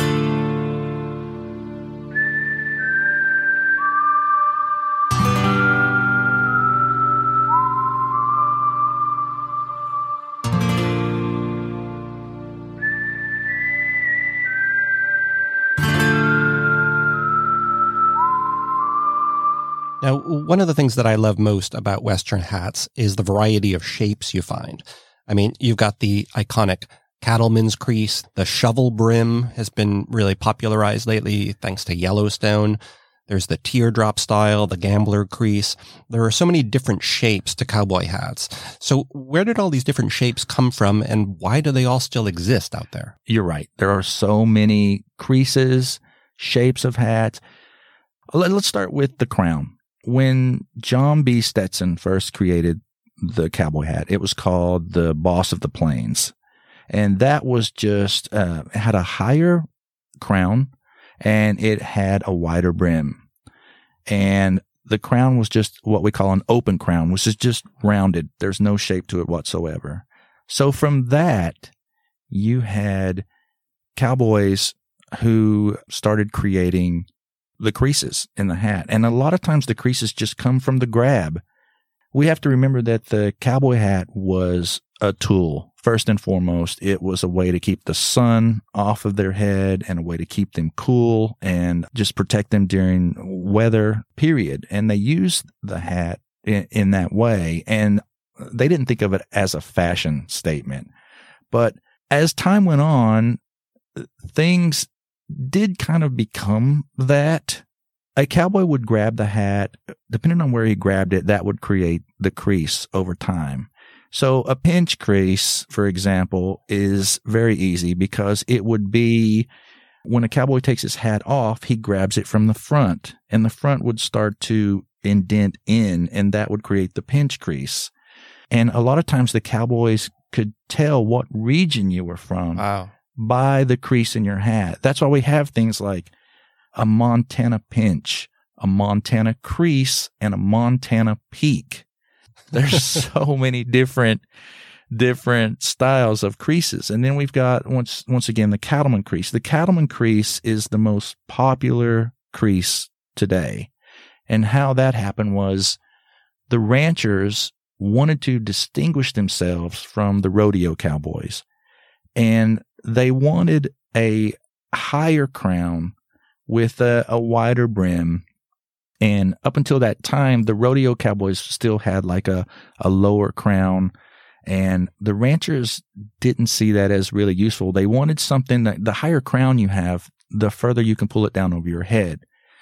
Now, one of the things that I love most about Western hats is the variety of shapes you find. I mean, you've got the iconic cattleman's crease. The shovel brim has been really popularized lately thanks to Yellowstone. There's the teardrop style, the gambler crease. There are so many different shapes to cowboy hats. So where did all these different shapes come from, and why do they all still exist out there? You're right. There are so many creases, shapes of hats. Let's start with the crown. When John B. Stetson first created the cowboy hat, it was called the Boss of the Plains. And that was just, uh, it had a higher crown and it had a wider brim. And the crown was just what we call an open crown, which is just rounded. There's no shape to it whatsoever. So from that, you had cowboys who started creating the creases in the hat. And a lot of times the creases just come from the grab. We have to remember that the cowboy hat was a tool first and foremost, it was a way to keep the sun off of their head and a way to keep them cool and just protect them during weather, period. And they used the hat in, in that way. And they didn't think of it as a fashion statement. But as time went on, things did kind of become that. A cowboy would grab the hat, depending on where he grabbed it, that would create the crease over time. So a pinch crease, for example, is very easy because it would be when a cowboy takes his hat off, he grabs it from the front, and the front would start to indent in, and that would create the pinch crease. And a lot of times the cowboys could tell what region you were from wow. by the crease in your hat. That's why we have things like a Montana pinch, a Montana crease, and a Montana peak. There's so many different different styles of creases. And then we've got, once once again, the cattleman crease. The cattleman crease is the most popular crease today. And how that happened was the ranchers wanted to distinguish themselves from the rodeo cowboys. And they wanted a higher crown with a, a wider brim. And up until that time, the rodeo cowboys still had like a, a lower crown. And the ranchers didn't see that as really useful. They wanted something that the higher crown you have, the further you can pull it down over your head.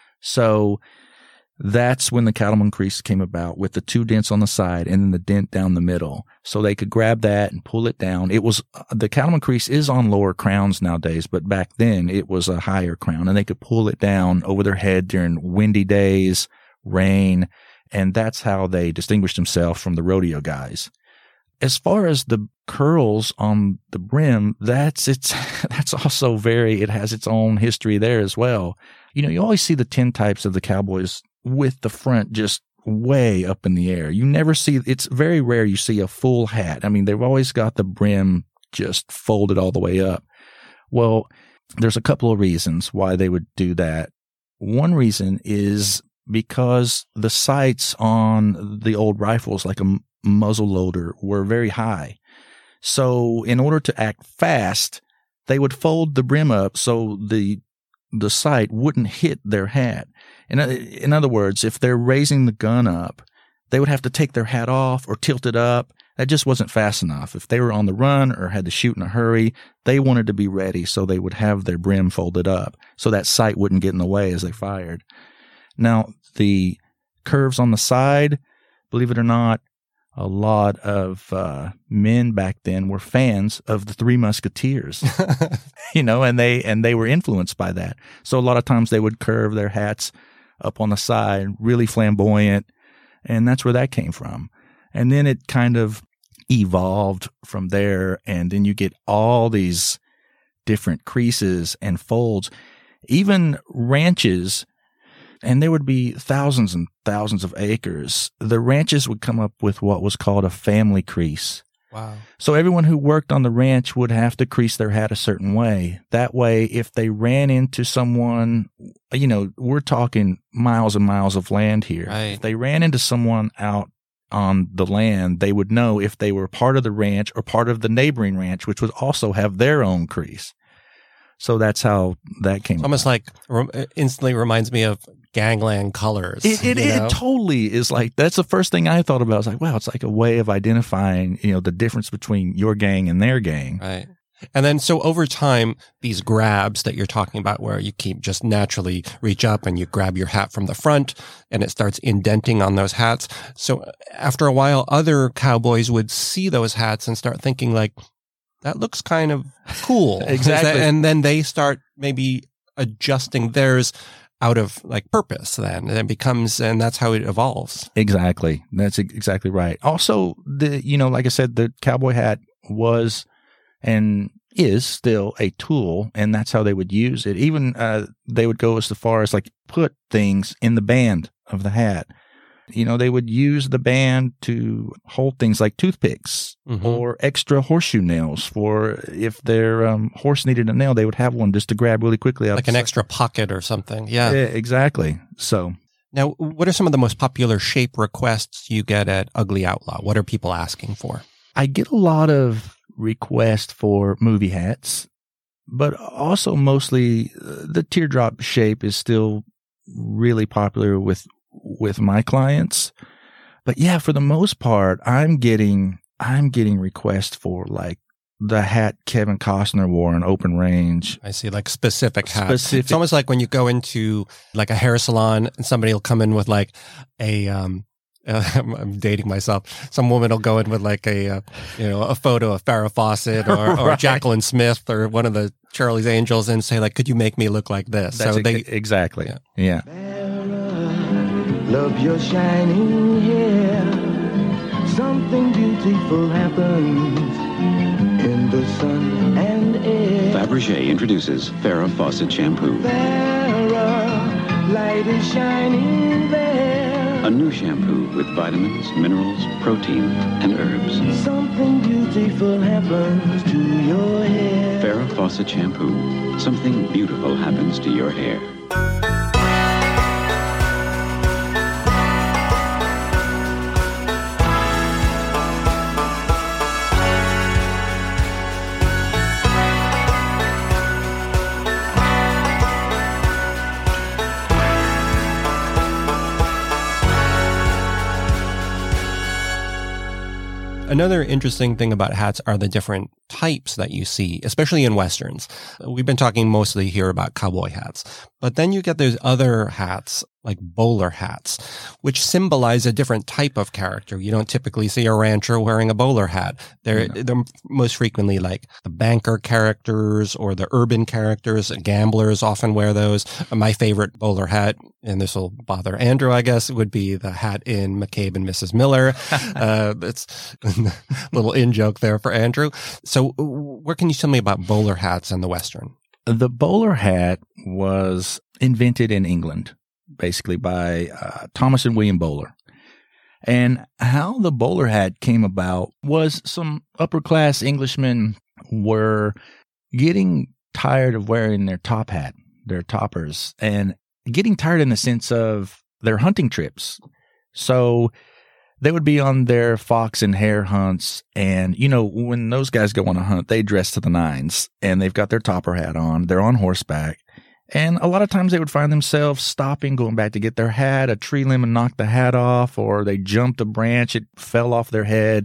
So that's when the cattleman crease came about, with the two dents on the side and then the dent down the middle. So they could grab that and pull it down. It was, the cattleman crease is on lower crowns nowadays, but back then it was a higher crown, and they could pull it down over their head during windy days, rain, and that's how they distinguished themselves from the rodeo guys. As far as the curls on the brim, that's it's that's also very, it has its own history there as well. You know, you always see the tintypes of the cowboys with the front just way up in the air. You never see, it's very rare you see a full hat. I mean, they've always got the brim just folded all the way up. Well, there's a couple of reasons why they would do that. One reason is because the sights on the old rifles, like a muzzle loader, were very high. So in order to act fast, they would fold the brim up so the the sight wouldn't hit their hat. In, in other words, if they're raising the gun up, they would have to take their hat off or tilt it up. That just wasn't fast enough. If they were on the run or had to shoot in a hurry, they wanted to be ready, so they would have their brim folded up so that sight wouldn't get in the way as they fired. Now, the curves on the side, believe it or not, a lot of uh, men back then were fans of the Three Musketeers, you know, and they and they were influenced by that. So a lot of times they would curve their hats up on the side, really flamboyant, and that's where that came from. And then it kind of evolved from there, and then you get all these different creases and folds. Even ranches, and there would be thousands and thousands of acres, the ranches would come up with what was called a family crease. Wow. So everyone who worked on the ranch would have to crease their hat a certain way. That way, if they ran into someone, you know, we're talking miles and miles of land here. Right. If they ran into someone out on the land, they would know if they were part of the ranch or part of the neighboring ranch, which would also have their own crease. So that's how that came. It's almost like instantly reminds me of gangland colors. It, it, it totally is like, that's the first thing I thought about. I was like, wow, it's like a way of identifying, you know, the difference between your gang and their gang. Right. And then so over time, these grabs that you're talking about, where you keep just naturally reach up and you grab your hat from the front and it starts indenting on those hats. So after a while, other cowboys would see those hats and start thinking like, that looks kind of cool. Exactly. That, and then they start maybe adjusting theirs out of like purpose then, and it becomes, and that's how it evolves. Exactly. That's exactly right. Also, the, you know, like I said, the cowboy hat was and is still a tool, and that's how they would use it. Even, uh, they would go as far as like put things in the band of the hat. You know, they would use the band to hold things like toothpicks mm-hmm. or extra horseshoe nails for if their um, horse needed a nail, they would have one just to grab really quickly. Like an extra pocket or something. Yeah. yeah. Exactly. So now, what are some of the most popular shape requests you get at Ugly Outlaw? What are people asking for? I get a lot of request for movie hats, but also mostly the teardrop shape is still really popular with with my clients. But yeah, for the most part, I'm getting I'm getting requests for like the hat Kevin Costner wore in Open Range. I see, like specific hats. Specific. It's almost like when you go into like a hair salon and somebody will come in with like a um uh, I'm dating myself. Some woman will go in with like a uh, you know a photo of Farrah Fawcett or, Right. or Jacqueline Smith or one of the Charlie's Angels and say like, could you make me look like this? That's so ex- they exactly. Yeah. yeah. Love your shining hair. Something beautiful happens in the sun and air. Fabergé introduces Farrah Fawcett shampoo. Farrah, light is shining there. A new shampoo with vitamins, minerals, protein, and herbs. Something beautiful happens to your hair. Farrah Fawcett shampoo. Something beautiful happens to your hair. Another interesting thing about hats are the different types that you see, especially in Westerns. We've been talking mostly here about cowboy hats, but then you get those other hats like bowler hats, which symbolize a different type of character. You don't typically see a rancher wearing a bowler hat. They're, Yeah. they're most frequently like the banker characters or the urban characters. Gamblers often wear those. My favorite bowler hat, and this will bother Andrew, I guess, would be the hat in McCabe and Missus Miller. uh, it's a little in-joke there for Andrew. So what can you tell me about bowler hats and the Western? The bowler hat was invented in England, basically by uh, Thomas and William Bowler. And how the bowler hat came about was some upper-class Englishmen were getting tired of wearing their top hat, their toppers, and getting tired in the sense of their hunting trips. So they would be on their fox and hare hunts. And, you know, when those guys go on a hunt, they dress to the nines and they've got their topper hat on. They're on horseback. And a lot of times they would find themselves stopping, going back to get their hat. A tree limb knocked the hat off, or they jumped a branch. It fell off their head.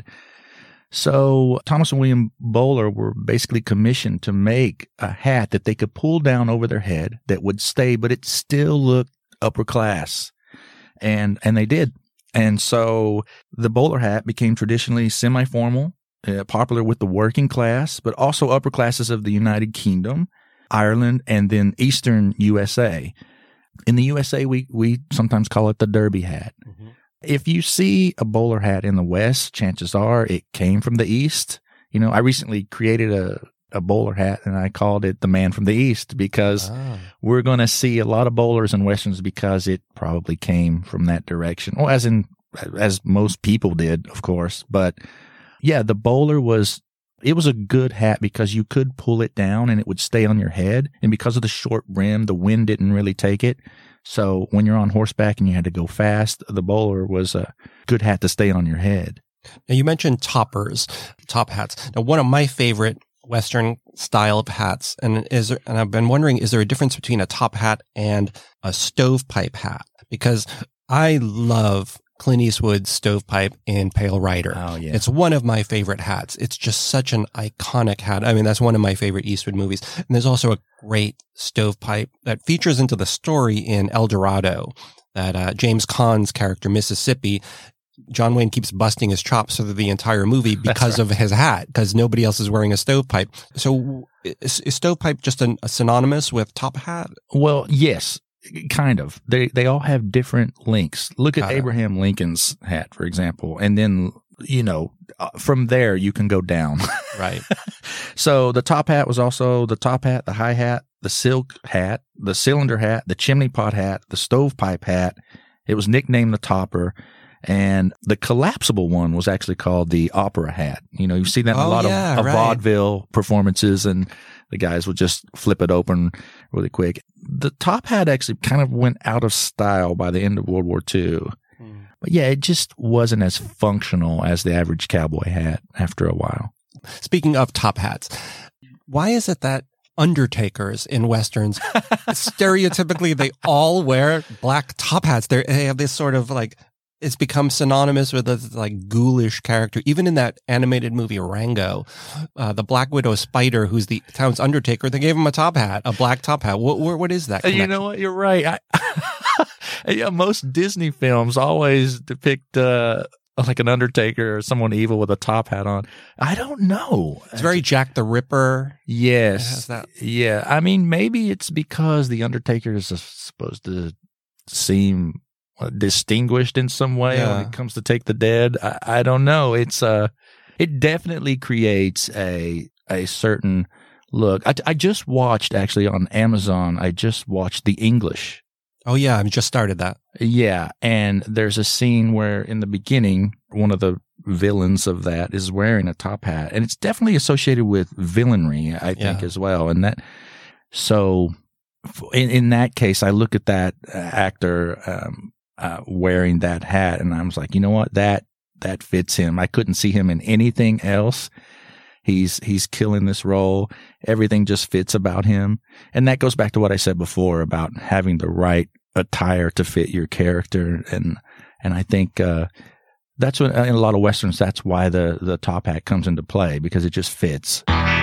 So Thomas and William Bowler were basically commissioned to make a hat that they could pull down over their head that would stay, but it still looked upper class. And, and they did. And so the bowler hat became traditionally semi-formal, uh, popular with the working class, but also upper classes of the United Kingdom, Ireland, and then Eastern U S A. In the U S A, we, we sometimes call it the derby hat. Mm-hmm. If you see a bowler hat in the West, chances are it came from the East. You know, I recently created a, a bowler hat and I called it the Man from the East because oh. we're going to see a lot of bowlers and Westerns because it probably came from that direction. Well, as in, as most people did, of course. But yeah, the bowler was, it was a good hat because you could pull it down and it would stay on your head. And because of the short brim, the wind didn't really take it. So when you're on horseback and you had to go fast, the bowler was a good hat to stay on your head. Now you mentioned toppers, top hats. Now one of my favorite Western style of hats, and is there, and I've been wondering, is there a difference between a top hat and a stovepipe hat? Because I love Clint Eastwood's stovepipe in Pale Rider. Oh, yeah. It's one of my favorite hats. It's just such an iconic hat. I mean, that's one of my favorite Eastwood movies. And there's also a great stovepipe that features into the story in El Dorado that uh, James Caan's character, Mississippi, John Wayne keeps busting his chops through the entire movie because right. of his hat, because nobody else is wearing a stovepipe. So is, is stovepipe just an, a synonymous with top hat? Well, yes. Kind of. They they all have different links. Look at Got Abraham it. Lincoln's hat, for example, and then, you know, uh, from there you can go down. Right. So the top hat was also the top hat, the high hat, the silk hat, the cylinder hat, the chimney pot hat, the stovepipe hat. It was nicknamed the topper. And the collapsible one was actually called the opera hat. You know, you see that in oh, a lot yeah, of, of right. vaudeville performances, and the guys would just flip it open really quick. The top hat actually kind of went out of style by the end of World War Two. Hmm. But yeah, it just wasn't as functional as the average cowboy hat after a while. Speaking of top hats, why is it that undertakers in Westerns, stereotypically, they all wear black top hats? They're, they have this sort of like, it's become synonymous with a like ghoulish character. Even in that animated movie Rango, uh, the Black Widow spider, who's the town's undertaker, they gave him a top hat, a black top hat. What what, what is that connection? You know what? You're right. I, yeah, most Disney films always depict uh, like an undertaker or someone evil with a top hat on. I don't know. It's very Jack the Ripper. Yes. That. Yeah. I mean, maybe it's because the undertaker is supposed to seem distinguished in some way yeah. when it comes to take the dead. I, I don't know. It's uh, it definitely creates a a certain look. I, I just watched actually on Amazon. I just watched The English. Oh yeah, I just started that. Yeah, and there's a scene where in the beginning, one of the villains of that is wearing a top hat, and it's definitely associated with villainy, I think, yeah. as well. And that, so in, in that case, I look at that actor um, uh, wearing that hat, and I was like, you know what, that that fits him. I couldn't see him in anything else. He's he's killing this role. Everything just fits about him. And that goes back to what I said before about having the right attire to fit your character. And and I think uh, that's what, in a lot of Westerns, that's why the, the top hat comes into play, because it just fits.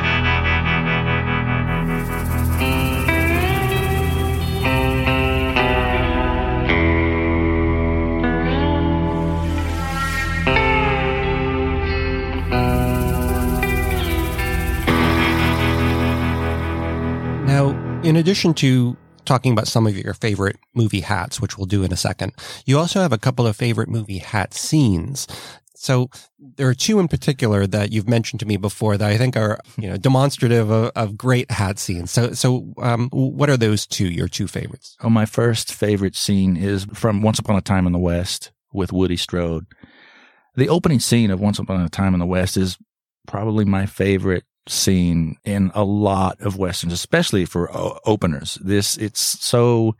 Now, in addition to talking about some of your favorite movie hats, which we'll do in a second, you also have a couple of favorite movie hat scenes. So there are two in particular that you've mentioned to me before that I think are, you know, demonstrative of, of great hat scenes. So, so um, what are those two, your two favorites? Oh, my first favorite scene is from Once Upon a Time in the West with Woody Strode. The opening scene of Once Upon a Time in the West is probably my favorite scene in a lot of Westerns, especially for o- openers. This, it's so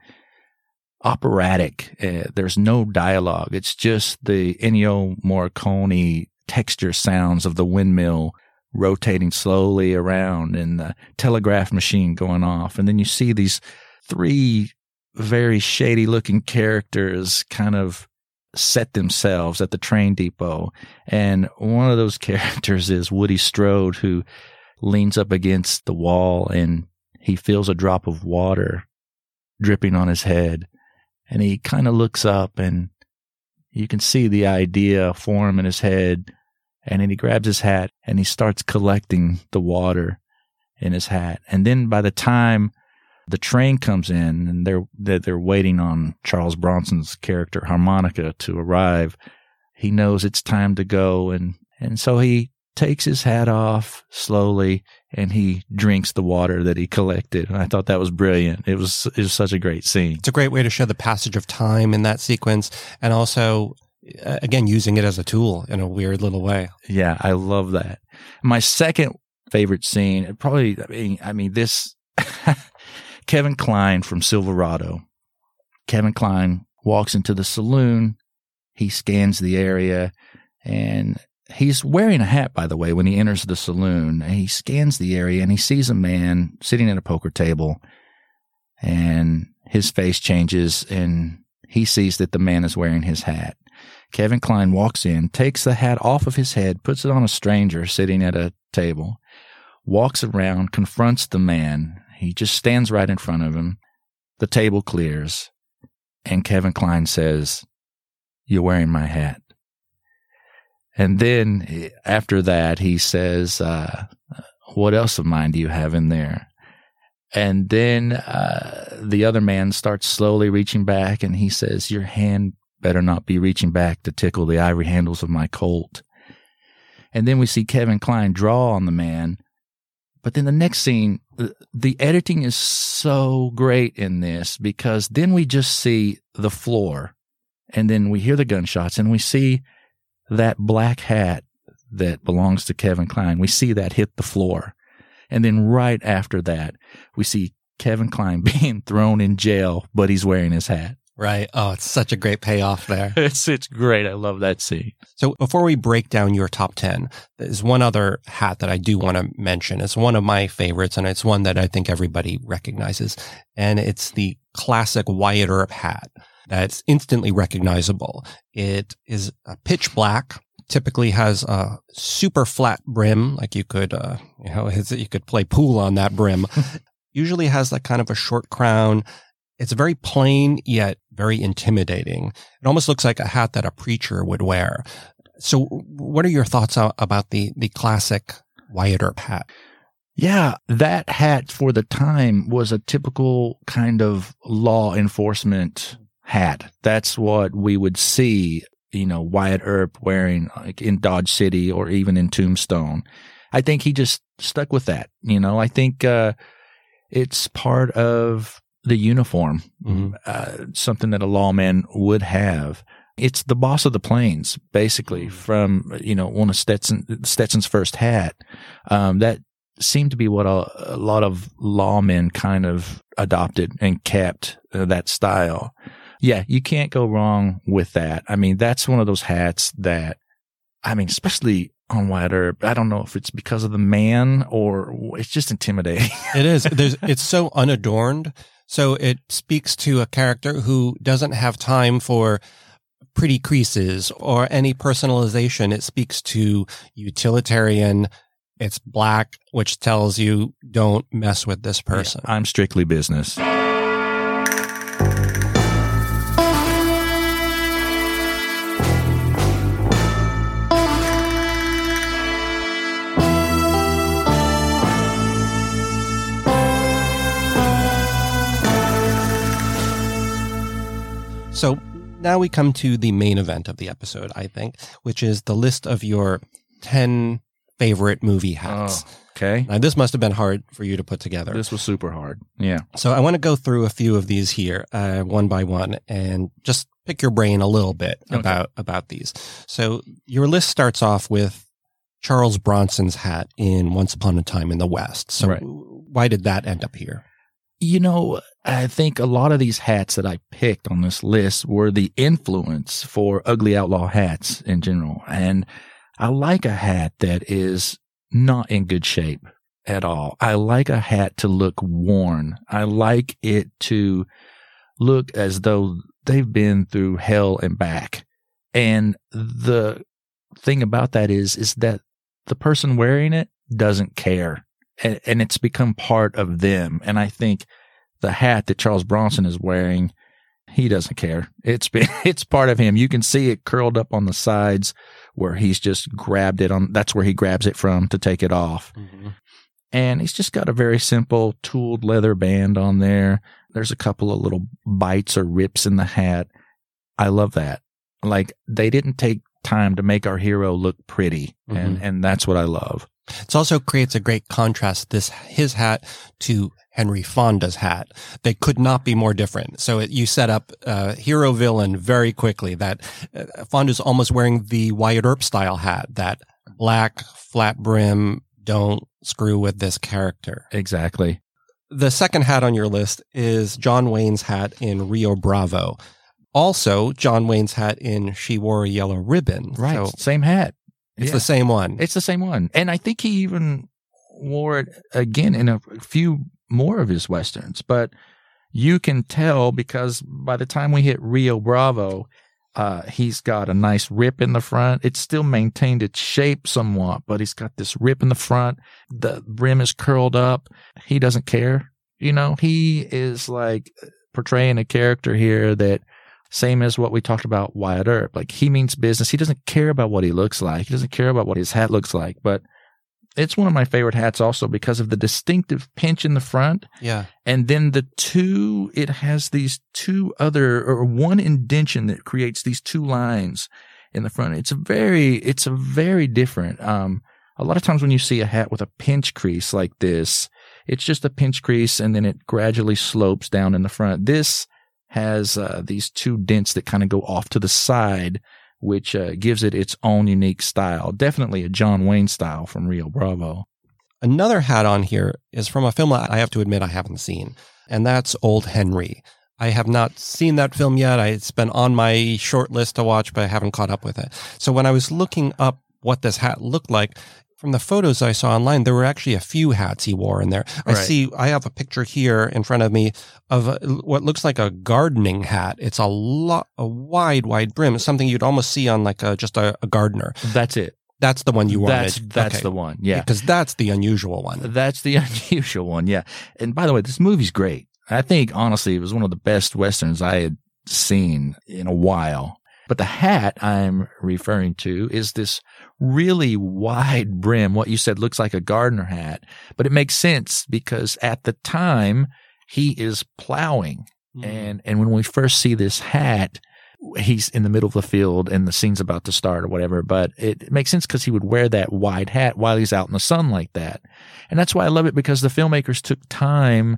operatic. Uh, there's no dialogue. It's just the Ennio Morricone texture sounds of the windmill rotating slowly around and the telegraph machine going off. And then you see these three very shady looking characters kind of set themselves at the train depot. And one of those characters is Woody Strode, who leans up against the wall and he feels a drop of water dripping on his head. And he kind of looks up and you can see the idea form in his head. And then he grabs his hat and he starts collecting the water in his hat. And then by the time the train comes in and they're, they're waiting on Charles Bronson's character Harmonica to arrive, he knows it's time to go. And, and so he takes his hat off slowly and he drinks the water that he collected. And I thought that was brilliant. It was, it was such a great scene. It's a great way to show the passage of time in that sequence, and also, uh, again, using it as a tool in a weird little way. Yeah, I love that. My second favorite scene, probably, I mean, I mean this, Kevin Kline from Silverado. Kevin Kline walks into the saloon. He scans the area, and he's wearing a hat, by the way, when he enters the saloon. He scans the area and he sees a man sitting at a poker table, and his face changes and he sees that the man is wearing his hat. Kevin Kline walks in, takes the hat off of his head, puts it on a stranger sitting at a table, walks around, confronts the man. He just stands right in front of him. The table clears, and Kevin Kline says, "You're wearing my hat." And then after that, he says, uh, "What else of mine do you have in there?" And then uh, the other man starts slowly reaching back, and he says, "Your hand better not be reaching back to tickle the ivory handles of my Colt." And then we see Kevin Kline draw on the man. But then the next scene, the editing is so great in this, because then we just see the floor, and then we hear the gunshots, and we see that black hat that belongs to Kevin Kline. We see that hit the floor. And then right after that, we see Kevin Kline being thrown in jail, but he's wearing his hat. Right. Oh, it's such a great payoff there. It's it's great. I love that scene. So before we break down your top ten, there's one other hat that I do want to mention. It's one of my favorites, and it's one that I think everybody recognizes. And it's the classic Wyatt Earp hat that's instantly recognizable. It is a pitch black, typically has a super flat brim, like you could, uh, you know, you could play pool on that brim. Usually has like kind of a short crown. It's very plain, yet very intimidating. It almost looks like a hat that a preacher would wear. So what are your thoughts about the, the classic Wyatt Earp hat? Yeah, that hat for the time was a typical kind of law enforcement hat. That's what we would see, you know, Wyatt Earp wearing like in Dodge City or even in Tombstone. I think he just stuck with that. You know, I think uh, it's part of the uniform, mm-hmm. uh, something that a lawman would have. It's the boss of the plains, basically, from, you know, one of Stetson, Stetson's first hat. Um, that seemed to be what a, a lot of lawmen kind of adopted and kept uh, that style. Yeah, you can't go wrong with that. I mean, that's one of those hats that, I mean, especially on Wyatt Earp, I don't know if it's because of the man or it's just intimidating. It is. There's, it's so unadorned. So it speaks to a character who doesn't have time for pretty creases or any personalization. It speaks to utilitarian. It's black, which tells you don't mess with this person. Yeah, I'm strictly business. So now we come to the main event of the episode, I think, which is the list of your ten favorite movie hats. Oh, okay. Now, this must have been hard for you to put together. This was super hard. Yeah. So I want to go through a few of these here, uh, one by one, and just pick your brain a little bit okay. about, about these. So your list starts off with Charles Bronson's hat in Once Upon a Time in the West. So right. Why did that end up here? You know, I think a lot of these hats that I picked on this list were the influence for Ugly Outlaw hats in general. And I like a hat that is not in good shape at all. I like a hat to look worn. I like it to look as though they've been through hell and back. And the thing about that is, is that the person wearing it doesn't care. And, and it's become part of them. And I think the hat that Charles Bronson is wearing, he doesn't care. It's been, it's part of him. You can see it curled up on the sides where he's just grabbed it on. That's where he grabs it from to take it off. Mm-hmm. And he's just got a very simple tooled leather band on there. There's a couple of little bites or rips in the hat. I love that. Like, they didn't take time to make our hero look pretty. Mm-hmm. And, and that's what I love. It also creates a great contrast, this, his hat to Henry Fonda's hat. They could not be more different. So it, you set up uh, hero villain very quickly. That uh, Fonda's almost wearing the Wyatt Earp style hat, that black flat brim, don't screw with this character. Exactly. The second hat on your list is John Wayne's hat in Rio Bravo. Also, John Wayne's hat in She Wore a Yellow Ribbon. Right. So same hat. It's yeah. the same one. It's the same one. And I think he even wore it again in a few more of his Westerns. But you can tell because by the time we hit Rio Bravo, uh, he's got a nice rip in the front. It's still maintained its shape somewhat, but he's got this rip in the front. The brim is curled up. He doesn't care. You know, he is like portraying a character here that, same as what we talked about Wyatt Earp. Like, he means business. He doesn't care about what he looks like. He doesn't care about what his hat looks like. But it's one of my favorite hats also because of the distinctive pinch in the front. Yeah. And then the two, it has these two other, or one indention that creates these two lines in the front. It's a very, it's a very different. Um, a lot of times when you see a hat with a pinch crease like this, it's just a pinch crease and then it gradually slopes down in the front. This has uh, these two dents that kind of go off to the side, which uh, gives it its own unique style. Definitely a John Wayne style from Rio Bravo. Another hat on here is from a film I have to admit I haven't seen, and that's Old Henry. I have not seen that film yet. I, it's been on my short list to watch, but I haven't caught up with it. So when I was looking up what this hat looked like, from the photos I saw online, there were actually a few hats he wore in there. I Right. see, I have a picture here in front of me of a, what looks like a gardening hat. It's a lot, a wide, wide brim. It's something you'd almost see on like a, just a, a gardener. That's it. That's the one you wanted. That's that's Okay. the one. Yeah. Because that's the unusual one. That's the unusual one. Yeah. And by the way, this movie's great. I think honestly, it was one of the best Westerns I had seen in a while. But the hat I'm referring to is this really wide brim. What you said looks like a gardener hat, but it makes sense because at the time he is plowing. Mm. And, and when we first see this hat, he's in the middle of the field and the scene's about to start or whatever, but it, it makes sense because he would wear that wide hat while he's out in the sun like that. And that's why I love it, because the filmmakers took time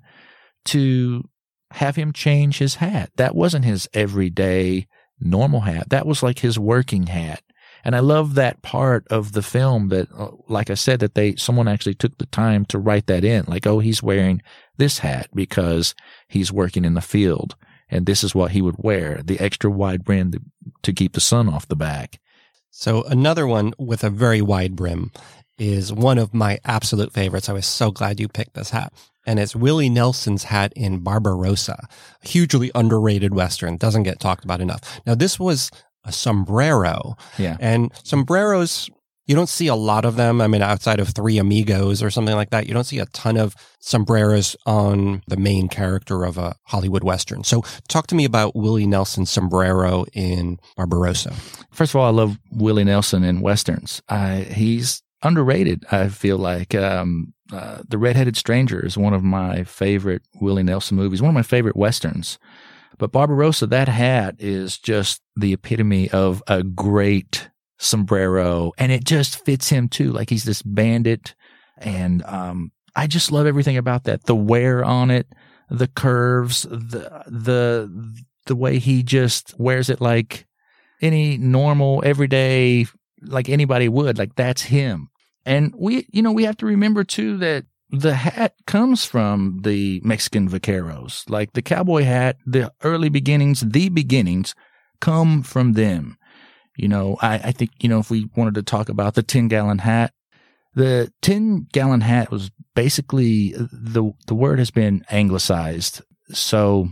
to have him change his hat. That wasn't his everyday normal hat. That was like his working hat. And I love that part of the film that, like I said, that they, someone actually took the time to write that in. Like, oh, he's wearing this hat because he's working in the field. And this is what he would wear, the extra wide brim to, to keep the sun off the back. So another one with a very wide brim is one of my absolute favorites. I was so glad you picked this hat. And it's Willie Nelson's hat in Barbarossa, a hugely underrated Western. Doesn't get talked about enough. Now, this was a sombrero. Yeah. And sombreros, you don't see a lot of them. I mean, outside of Three Amigos or something like that, you don't see a ton of sombreros on the main character of a Hollywood Western. So talk to me about Willie Nelson's sombrero in Barbarossa. First of all, I love Willie Nelson in Westerns. I, he's underrated, I feel like. Um, uh, The Red-Headed Stranger is one of my favorite Willie Nelson movies, one of my favorite Westerns. But Barbarossa, that hat is just the epitome of a great sombrero, and it just fits him too. Like, he's this bandit, and um, I just love everything about that. The wear on it, the curves, the the the way he just wears it like any normal, everyday, like anybody would. Like, that's him. And we, you know, we have to remember too that the hat comes from the Mexican vaqueros. Like, the cowboy hat, the early beginnings, the beginnings come from them. You know, I, I think, you know, if we wanted to talk about the ten-gallon hat, the ten-gallon hat was basically, the the word has been anglicized. So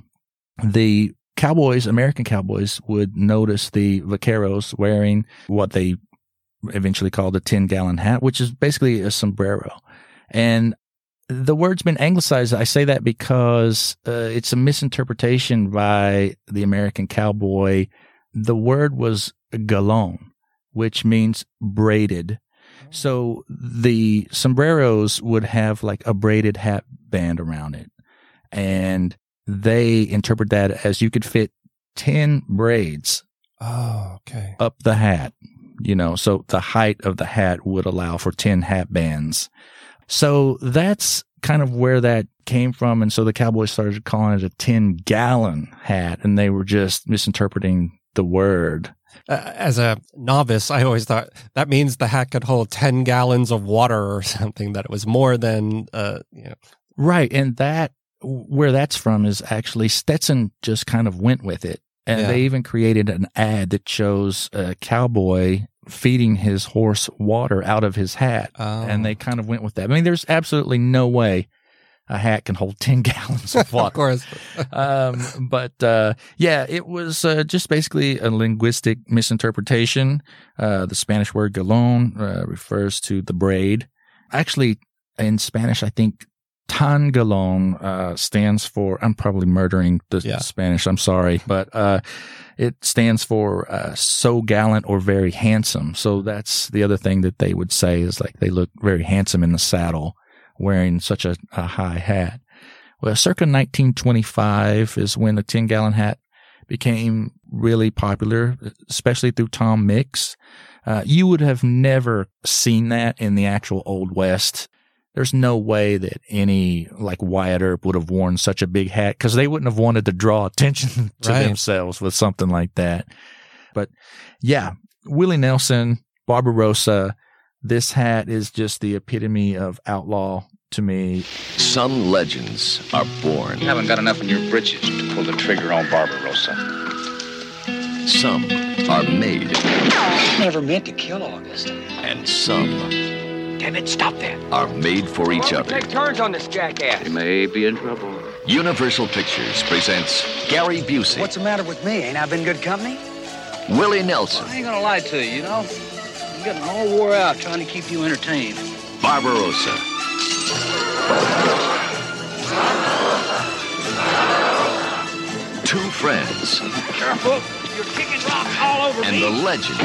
the cowboys, American cowboys, would notice the vaqueros wearing what they eventually called a ten-gallon hat, which is basically a sombrero. And the word's been anglicized. I say that because uh, it's a misinterpretation by the American cowboy. The word was galon, which means braided. So the sombreros would have like a braided hat band around it. And they interpret that as you could fit ten braids oh, okay. up the hat. You know, so the height of the hat would allow for ten hat bands. So that's kind of where that came from. And so the Cowboys started calling it a ten-gallon hat, and they were just misinterpreting the word. Uh, as a novice, I always thought that means the hat could hold ten gallons of water or something, that it was more than, uh, you know. Right. And that, where that's from is actually Stetson just kind of went with it. And yeah. They even created an ad that shows a cowboy feeding his horse water out of his hat. Oh. And they kind of went with that. I mean, there's absolutely no way a hat can hold ten gallons of water. Of course. um, but, uh, yeah, it was uh, just basically a linguistic misinterpretation. Uh, the Spanish word galon uh, refers to the braid. Actually, in Spanish, I think tan galon uh, stands for, I'm probably murdering the yeah. Spanish, I'm sorry, but uh, it stands for uh, so gallant or very handsome. So that's the other thing that they would say is like they look very handsome in the saddle wearing such a, a high hat. Well, circa nineteen twenty-five is when the ten-gallon hat became really popular, especially through Tom Mix. Uh, you would have never seen that in the actual Old West. There's no way that any, like, Wyatt Earp would have worn such a big hat because they wouldn't have wanted to draw attention to right. themselves with something like that. But, yeah, Willie Nelson, Barbarossa, this hat is just the epitome of outlaw to me. Some legends are born. You haven't got enough in your britches to pull the trigger on Barbarossa. Some are made. I never meant to kill August. And some... Damn it, stop that. ...are made for each Why other. Take turns on this jackass. You may be in trouble. Universal Pictures presents Gary Busey. What's the matter with me? Ain't I been good company? Willie Nelson. I ain't gonna lie to you, you know? I'm getting all wore out trying to keep you entertained. Barbarossa. Two friends. Careful, you're kicking rocks all over and me. And the legend.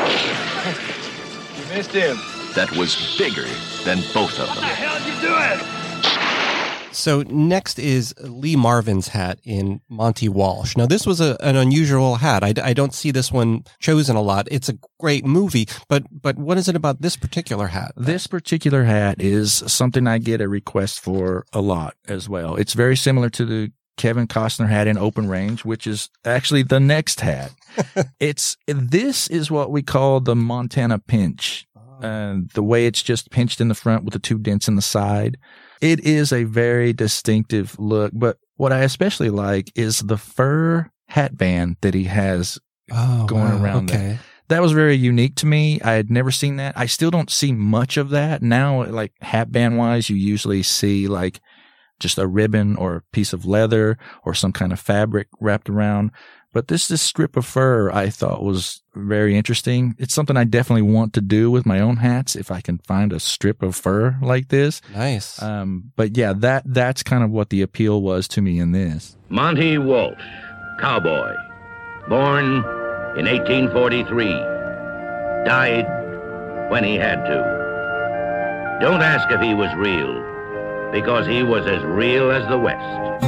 You missed him. That was bigger than both of them. What the hell are you doing? So next is Lee Marvin's hat in Monty Walsh. Now, this was a, an unusual hat. I, I don't see this one chosen a lot. It's a great movie, but but what is it about this particular hat? This particular hat is something I get a request for a lot as well. It's very similar to the Kevin Costner hat in Open Range, which is actually the next hat. It's this is what we call the Montana pinch. Uh, the way it's just pinched in the front with the two dents in the side. It is a very distinctive look, but what I especially like is the fur hat band that he has oh, going wow, around okay. there. That was very unique to me. I had never seen that. I still don't see much of that. Now, like hat band wise, you usually see like just a ribbon or a piece of leather or some kind of fabric wrapped around. But this, this strip of fur I thought was very interesting. It's something I definitely want to do with my own hats if I can find a strip of fur like this. Nice. Um, but yeah, that that's kind of what the appeal was to me in this. Monty Walsh, cowboy, born in eighteen forty-three, died when he had to. Don't ask if he was real, because he was as real as the West.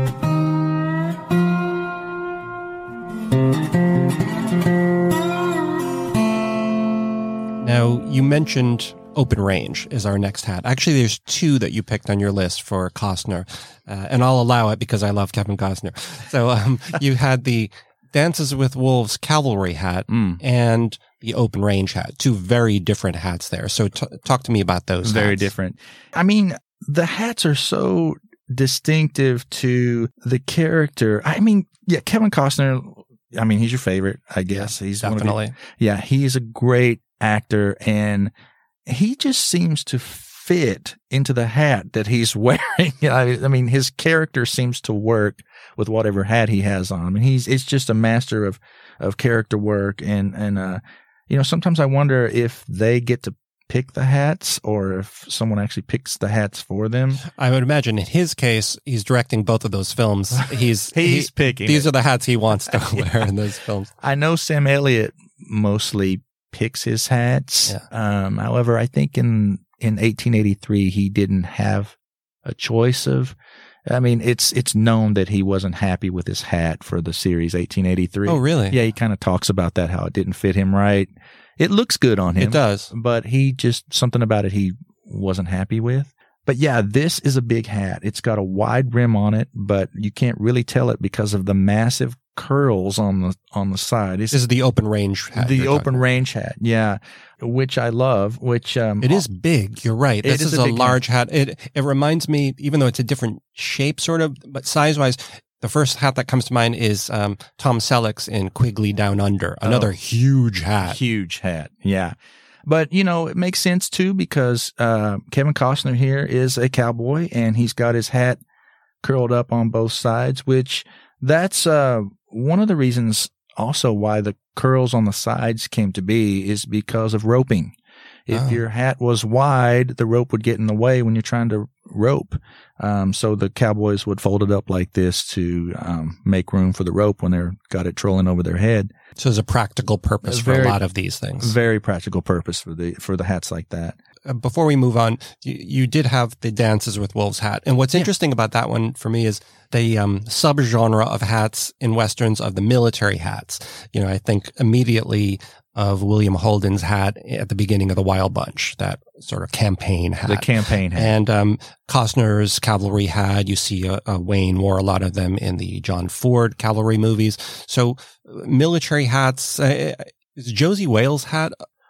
Now, you mentioned Open Range is our next hat. Actually, there's two that you picked on your list for Costner, uh, and I'll allow it because I love Kevin Costner. So um, you had the Dances with Wolves cavalry hat mm. and the Open Range hat, two very different hats there. So t- talk to me about those Very hats. different. I mean, the hats are so distinctive to the character. I mean, yeah, Kevin Costner, I mean, he's your favorite, I guess. He's Definitely. One of the, yeah, he's a great actor, and he just seems to fit into the hat that he's wearing. I mean, his character seems to work with whatever hat he has on. I mean, he's it's just a master of of character work, and and uh, you know, sometimes I wonder if they get to pick the hats or if someone actually picks the hats for them. I would imagine in his case, he's directing both of those films. He's he's he, picking. These it. are the hats he wants to wear in those films. I know Sam Elliott mostly picks his hats. Yeah. Um, however, I think in, in eighteen eighty-three, he didn't have a choice of, I mean, it's, it's known that he wasn't happy with his hat for the series eighteen eighty-three. Oh, really? Yeah. He kind of talks about that, how it didn't fit him right. It looks good on him. It does. But he just, something about it he wasn't happy with. But yeah, this is a big hat. It's got a wide rim on it, but you can't really tell it because of the massive curls on the on the side. It's, this is the Open Range hat. The Open Range hat, yeah, which I love. Which um, it is big. You're right. This is, is a, a large hat. hat. It it reminds me, even though it's a different shape, sort of, but size wise. The first hat that comes to mind is um, Tom Selleck's in Quigley Down Under. Another oh, huge hat. Huge hat, yeah. But, you know, it makes sense, too, because uh, Kevin Costner here is a cowboy, and he's got his hat curled up on both sides, which that's uh, one of the reasons also why the curls on the sides came to be is because of roping. If oh. your hat was wide, the rope would get in the way when you're trying to rope. Um, so the cowboys would fold it up like this to um, make room for the rope when they're got it trolling over their head. So there's a practical purpose a for very, a lot of these things. Very practical purpose for the for the hats like that. Uh, before we move on, you, you did have the Dances with Wolves hat. And what's yeah. interesting about that one for me is the um, subgenre of hats in Westerns of the military hats. You know, I think immediately of William Holden's hat at the beginning of the Wild Bunch, that sort of campaign hat. The campaign hat. And um, Costner's cavalry hat. You see uh, uh, Wayne wore a lot of them in the John Ford cavalry movies. So uh, military hats. Uh, is Josie Wales' hat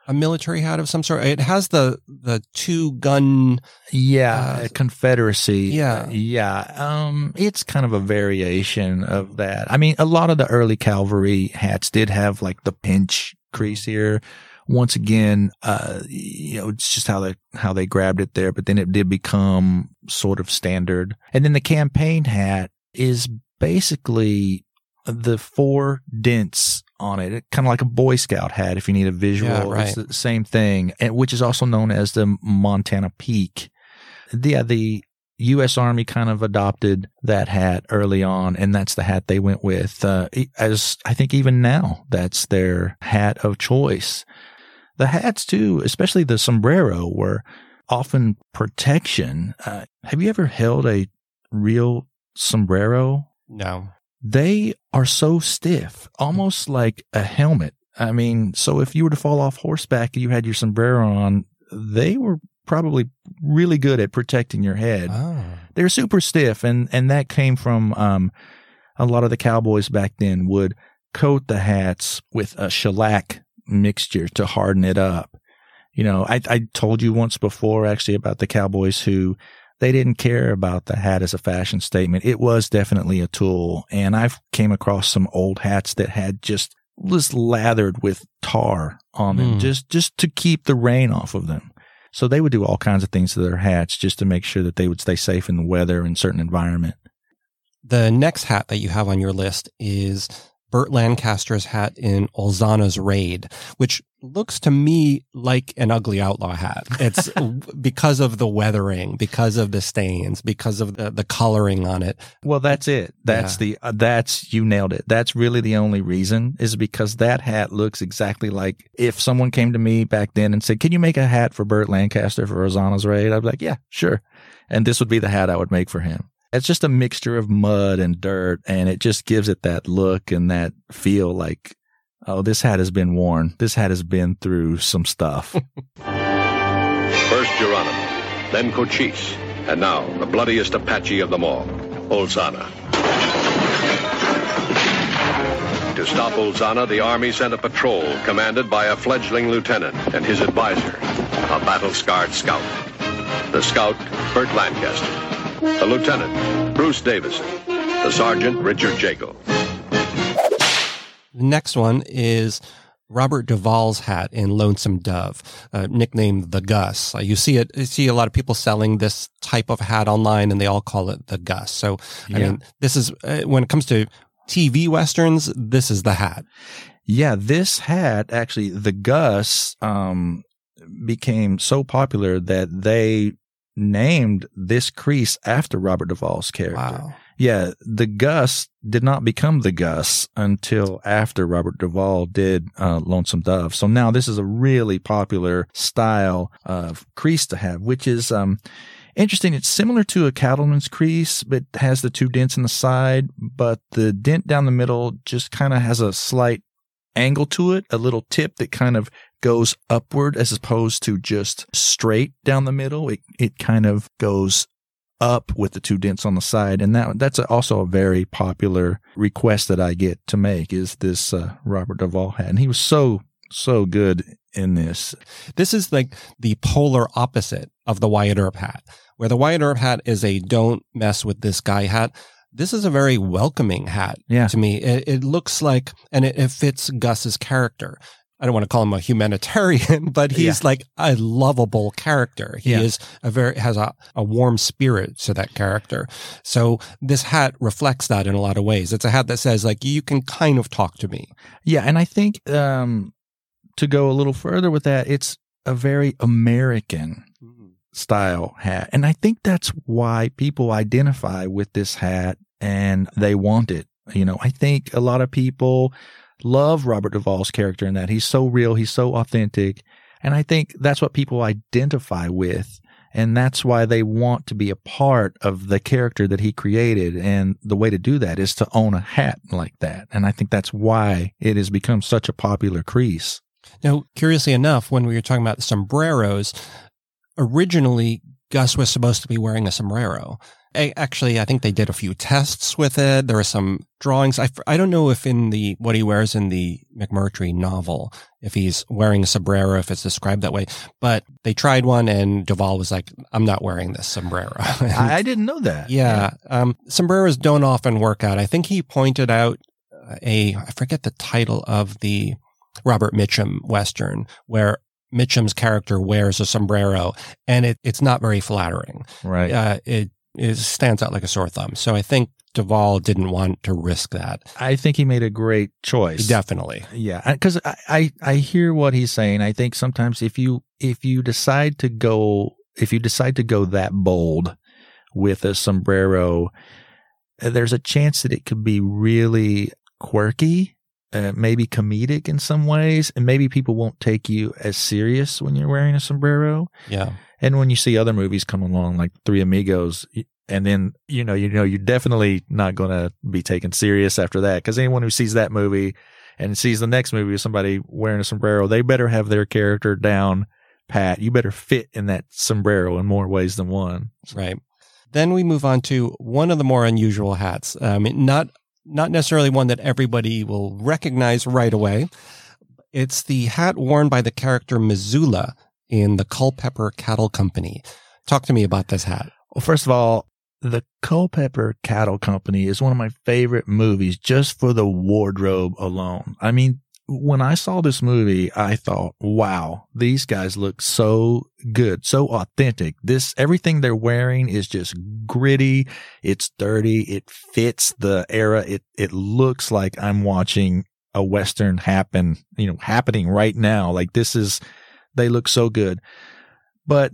a military hat of some sort. It has the the two gun. Yeah, uh, Confederacy. Yeah, uh, yeah. Um, it's kind of a variation of that. I mean, a lot of the early cavalry hats did have like the pinch crease here. Once again, uh, you know, it's just how they how they grabbed it there. But then it did become sort of standard. And then the campaign hat is basically the four dents on it, kind of like a Boy Scout hat if you need a visual. Yeah, right. It's the same thing, and which is also known as the Montana Peak. Yeah, the U S Army kind of adopted that hat early on, and that's the hat they went with. Uh, as I think even now, that's their hat of choice. The hats, too, especially the sombrero, were often protection. Uh, have you ever held a real sombrero? No. They are so stiff, almost like a helmet. I mean, so if you were to fall off horseback and you had your sombrero on, they were probably really good at protecting your head. Oh. They're super stiff, and, and that came from um, a lot of the cowboys back then would coat the hats with a shellac mixture to harden it up. You know, I, I told you once before actually about the cowboys who they didn't care about the hat as a fashion statement. It was definitely a tool. And I've came across some old hats that had just was lathered with tar on them, Mm. just, just to keep the rain off of them. So they would do all kinds of things to their hats just to make sure that they would stay safe in the weather in certain environment. The next hat that you have on your list is Burt Lancaster's hat in Olzana's Raid, which looks to me like an ugly outlaw hat. It's because of the weathering, because of the stains, because of the, the coloring on it. Well, that's it. That's Yeah. the, uh, that's, you nailed it. That's really the only reason is because that hat looks exactly like if someone came to me back then and said, can you make a hat for Burt Lancaster for Olzana's Raid? I'd be like, yeah, sure. And this would be the hat I would make for him. It's just a mixture of mud and dirt, and it just gives it that look and that feel like, oh, this hat has been worn. This hat has been through some stuff. First Geronimo, then Cochise, and now the bloodiest Apache of them all, Olzana. To stop Olzana, the Army sent a patrol commanded by a fledgling lieutenant and his advisor, a battle-scarred scout. The scout, Burt Lancaster. The lieutenant, Bruce Davison. The sergeant, Richard Jago. The next one is Robert Duvall's hat in Lonesome Dove, uh, nicknamed the Gus. Uh, you see it. You see a lot of people selling this type of hat online, and they all call it the Gus. So, I Yeah. mean, this is uh, when it comes to T V westerns, this is the hat. Yeah, this hat, actually, the Gus, um, became so popular that they named this crease after Robert Duvall's character. Wow. Yeah, the Gus did not become the Gus until after Robert Duvall did uh, Lonesome Dove. So now this is a really popular style of crease to have, which is um, interesting. It's similar to a cattleman's crease, but has the two dents in the side, but the dent down the middle just kind of has a slight angle to it, a little tip that kind of goes upward as opposed to just straight down the middle. It it kind of goes up with the two dents on the side, and that that's also a very popular request that I get to make is this uh, Robert Duvall hat, and he was so so good in this. This is like the polar opposite of the Wyatt Earp hat, where the Wyatt Earp hat is a don't mess with this guy hat. This is a very welcoming hat yeah. to me. It, it looks like, and it, it fits Gus's character. I don't want to call him a humanitarian, but he's Yeah. like a lovable character. He Yeah. is a very, has a, a warm spirit to that character. So this hat reflects that in a lot of ways. It's a hat that says like, you can kind of talk to me. Yeah. And I think, um, to go a little further with that, it's a very American style hat. And I think that's why people identify with this hat and they want it. You know, I think a lot of people love Robert Duvall's character in that he's so real, he's so authentic. And I think that's what people identify with. And that's why they want to be a part of the character that he created. And the way to do that is to own a hat like that. And I think that's why it has become such a popular crease. Now, curiously enough, when we were talking about sombreros, originally Gus was supposed to be wearing a sombrero. I, actually, I think they did a few tests with it. There are some drawings. I, I don't know if in the what he wears in the McMurtry novel, if he's wearing a sombrero, if it's described that way. But they tried one, and Duvall was like, I'm not wearing this sombrero. I, I didn't know that. Yeah. yeah. Um, sombreros don't often work out. I think he pointed out a, I forget the title of the Robert Mitchum Western, where Mitchum's character wears a sombrero, and it, it's not very flattering. Right. Uh, it, it stands out like a sore thumb. So I think Duvall didn't want to risk that. I think he made a great choice. Definitely. Yeah. Because I, I, I hear what he's saying. I think sometimes if you, if you decide to go, if you decide to go that bold with a sombrero, there's a chance that it could be really quirky. Uh, maybe comedic in some ways, and maybe people won't take you as serious when you're wearing a sombrero. Yeah. And when you see other movies come along, like Three Amigos, and then, you know, you know, you're definitely not going to be taken serious after that, because anyone who sees that movie and sees the next movie with somebody wearing a sombrero, they better have their character down pat. You better fit in that sombrero in more ways than one. Right. Then we move on to one of the more unusual hats. I mean, not Not necessarily one that everybody will recognize right away. It's the hat worn by the character Missoula in the Culpeper Cattle Company. Talk to me about this hat. Well, first of all, the Culpeper Cattle Company is one of my favorite movies just for the wardrobe alone. I mean, when I saw this movie, I thought, wow, these guys look so good, so authentic. This, everything they're wearing is just gritty. It's dirty. It fits the era. It, it looks like I'm watching a Western happen, you know, happening right now. Like this is, they look so good. But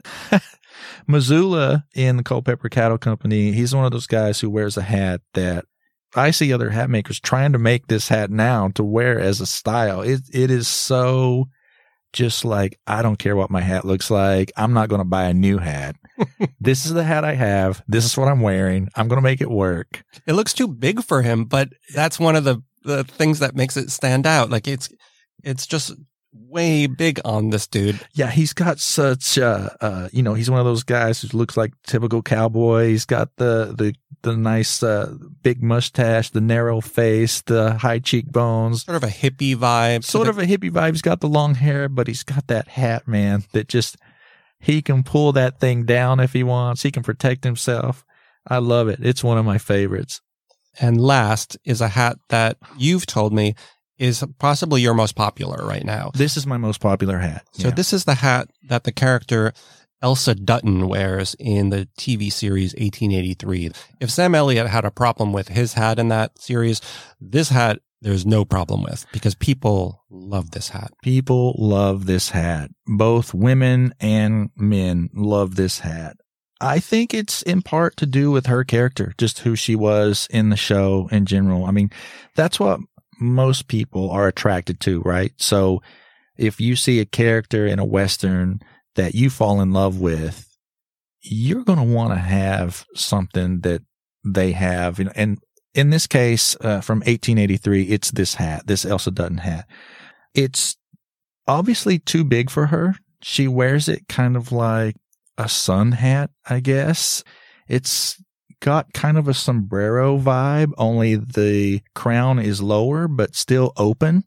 Missoula in the Culpeper Cattle Company, he's one of those guys who wears a hat that I see other hat makers trying to make this hat now to wear as a style. It it is so just like, I don't care what my hat looks like. I'm not going to buy a new hat. This is the hat I have. This is what I'm wearing. I'm going to make it work. It looks too big for him, but that's one of the, the things that makes it stand out. Like it's, it's just way big on this dude. Yeah, he's got such, uh, uh, you know, he's one of those guys who looks like typical cowboy. He's got the, the, the nice, uh, big mustache, the narrow face, the high cheekbones. Sort of a hippie vibe. Sort of a hippie vibe. He's got the long hair, but he's got that hat, man, that just, he can pull that thing down if he wants. He can protect himself. I love it. It's one of my favorites. And last is a hat that you've told me is possibly your most popular right now. This is my most popular hat. So yeah. This is the hat that the character Elsa Dutton wears in the T V series eighteen eighty-three. If Sam Elliott had a problem with his hat in that series, this hat there's no problem with, because people love this hat. People love this hat. Both women and men love this hat. I think it's in part to do with her character, just who she was in the show in general. I mean, that's what most people are attracted to, right? So if you see a character in a Western that you fall in love with, you're going to want to have something that they have. And in this case, uh, from eighteen eighty-three, it's this hat, this Elsa Dutton hat. It's obviously too big for her. She wears it kind of like a sun hat, I guess. It's got kind of a sombrero vibe, only the crown is lower but still open,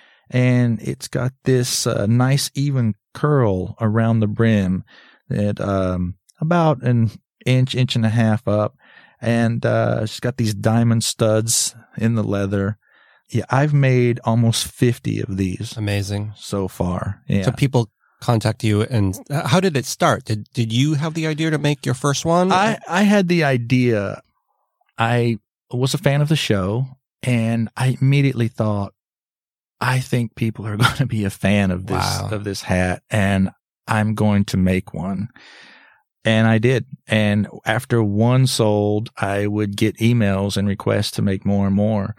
and it's got this uh, nice even curl around the brim that um about an inch inch and a half up, and uh it's got these diamond studs in the leather. Yeah, I've made almost fifty of these. Amazing. So far. Yeah. So people contact you, and how did it start? Did did you have the idea to make your first one? I, I had the idea. I was a fan of the show, and I immediately thought, I think people are going to be a fan of this wow. of this hat, and I'm going to make one. And I did. And after one sold, I would get emails and requests to make more and more.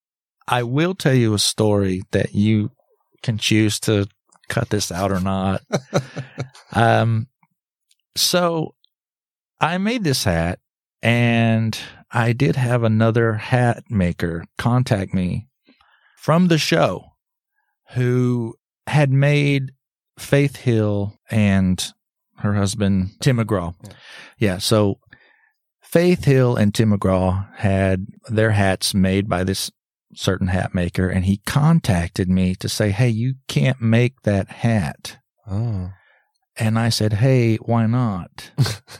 I will tell you a story that you can choose to cut this out or not. um, so I made this hat, and I did have another hat maker contact me from the show who had made Faith Hill and her husband, Tim McGraw. Yeah. yeah so Faith Hill and Tim McGraw had their hats made by this certain hat maker, and he contacted me to say, hey, you can't make that hat. Oh. And I said, hey, why not?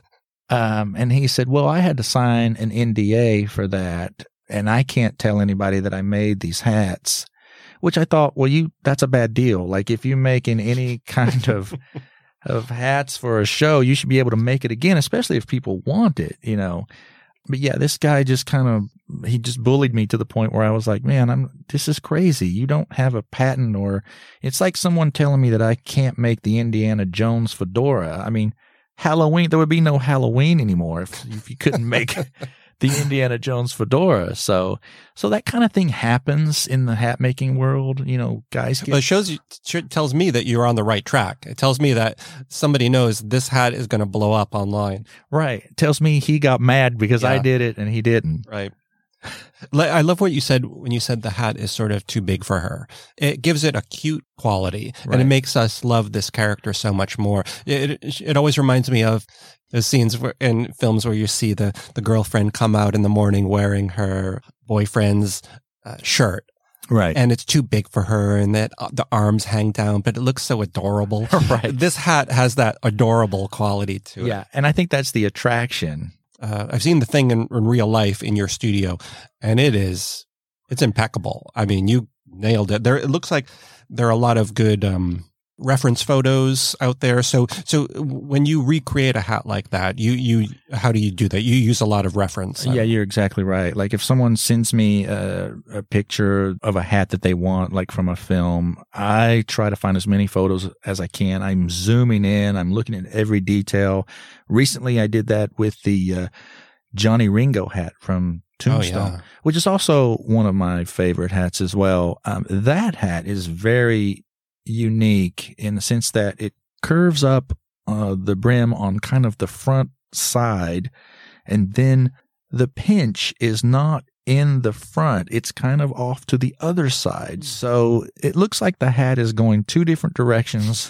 um, and he said, well, I had to sign an N D A for that, and I can't tell anybody that I made these hats, which I thought, well, you that's a bad deal. Like, if you're making any kind of of hats for a show, you should be able to make it again, especially if people want it, you know. But yeah, this guy just kind of, he just bullied me to the point where I was like, man, I'm, this is crazy. You don't have a patent, or it's like someone telling me that I can't make the Indiana Jones fedora. I mean, Halloween, there would be no Halloween anymore if, if you couldn't make the Indiana Jones fedora. So, so that kind of thing happens in the hat making world. You know, guys get. Well, it shows you, it tells me that you're on the right track. It tells me that somebody knows this hat is going to blow up online. Right. It tells me he got mad because Yeah. I did it and he didn't. Right. I love what you said when you said the hat is sort of too big for her. It gives it a cute quality, Right. and it makes us love this character so much more. It, it, it always reminds me of the scenes where, in films where you see the, the girlfriend come out in the morning wearing her boyfriend's uh, shirt. Right. And it's too big for her, and that uh, the arms hang down, but it looks so adorable. Right. This hat has that adorable quality to it. Yeah. And I think that's the attraction. Uh, I've seen the thing in, in real life in your studio, and it is, it's impeccable. I mean, you nailed it. There, it looks like there are a lot of good um, reference photos out there. So, so when you recreate a hat like that, you, you, how do you do that? You use a lot of reference. Yeah, you're exactly right. Like, if someone sends me a, a picture of a hat that they want, like from a film, I try to find as many photos as I can. I'm zooming in. I'm looking at every detail. Recently, I did that with the uh, Johnny Ringo hat from Tombstone, Oh, yeah. which is also one of my favorite hats as well. Um, that hat is very unique in the sense that it curves up uh, the brim on kind of the front side, and then the pinch is not in the front. It's kind of off to the other side. So it looks like the hat is going two different directions.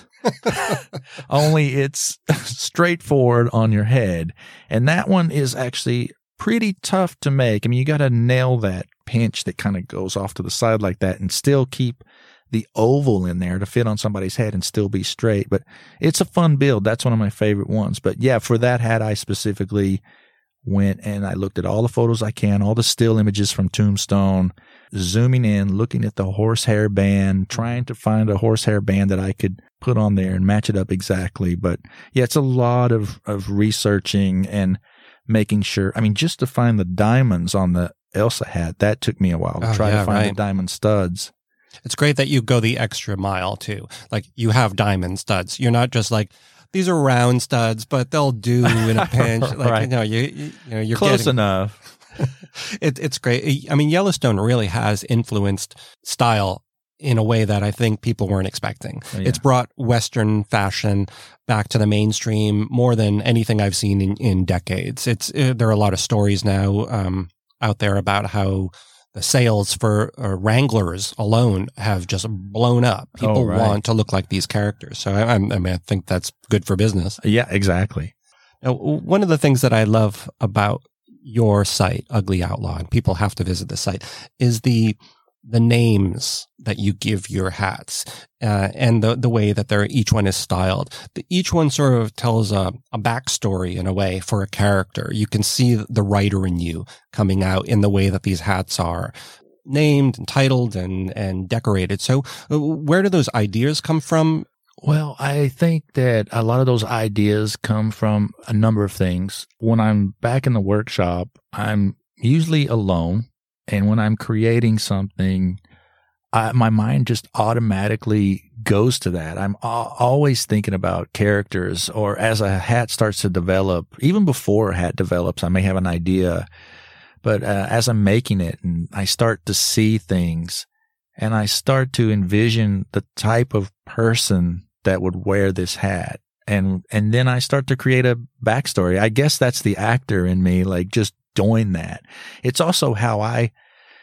Only it's straightforward on your head. And that one is actually pretty tough to make. I mean, you got to nail that pinch that kind of goes off to the side like that and still keep the oval in there to fit on somebody's head and still be straight. But it's a fun build. That's one of my favorite ones. But yeah, for that hat, I specifically went and I looked at all the photos I can, all the still images from Tombstone, zooming in, looking at the horsehair band, trying to find a horsehair band that I could put on there and match it up exactly. But yeah, it's a lot of, of researching and making sure. I mean, just to find the diamonds on the Elsa hat, that took me a while to Oh, try yeah, to find right. the diamond studs. It's great that you go the extra mile too. Like, you have diamond studs. You're not just like, these are round studs, but they'll do in a pinch. Like, Right. you know, you, you, you know, you're Close getting, enough. it, it's great. I mean, Yellowstone really has influenced style in a way that I think people weren't expecting. Oh, yeah. It's brought Western fashion back to the mainstream more than anything I've seen in, in decades. It's uh, there are a lot of stories now um, out there about how the sales for uh, Wranglers alone have just blown up. People Oh, right. want to look like these characters. So I, I mean, I think that's good for business. Yeah, exactly. Now, one of the things that I love about your site, Ugly Outlaw, and people have to visit the site, is the the names that you give your hats uh, and the the way that they're each one is styled. The, each one sort of tells a, a backstory in a way for a character. You can see the writer in you coming out in the way that these hats are named and titled and and decorated. So uh, where do those ideas come from? Well, I think that a lot of those ideas come from a number of things. When I'm back in the workshop, I'm usually alone. And when I'm creating something, I, my mind just automatically goes to that. I'm a- always thinking about characters, or as a hat starts to develop, even before a hat develops, I may have an idea. But uh, as I'm making it and I start to see things and I start to envision the type of person that would wear this hat. And, and then I start to create a backstory. I guess that's the actor in me, like just doing that. It's also how I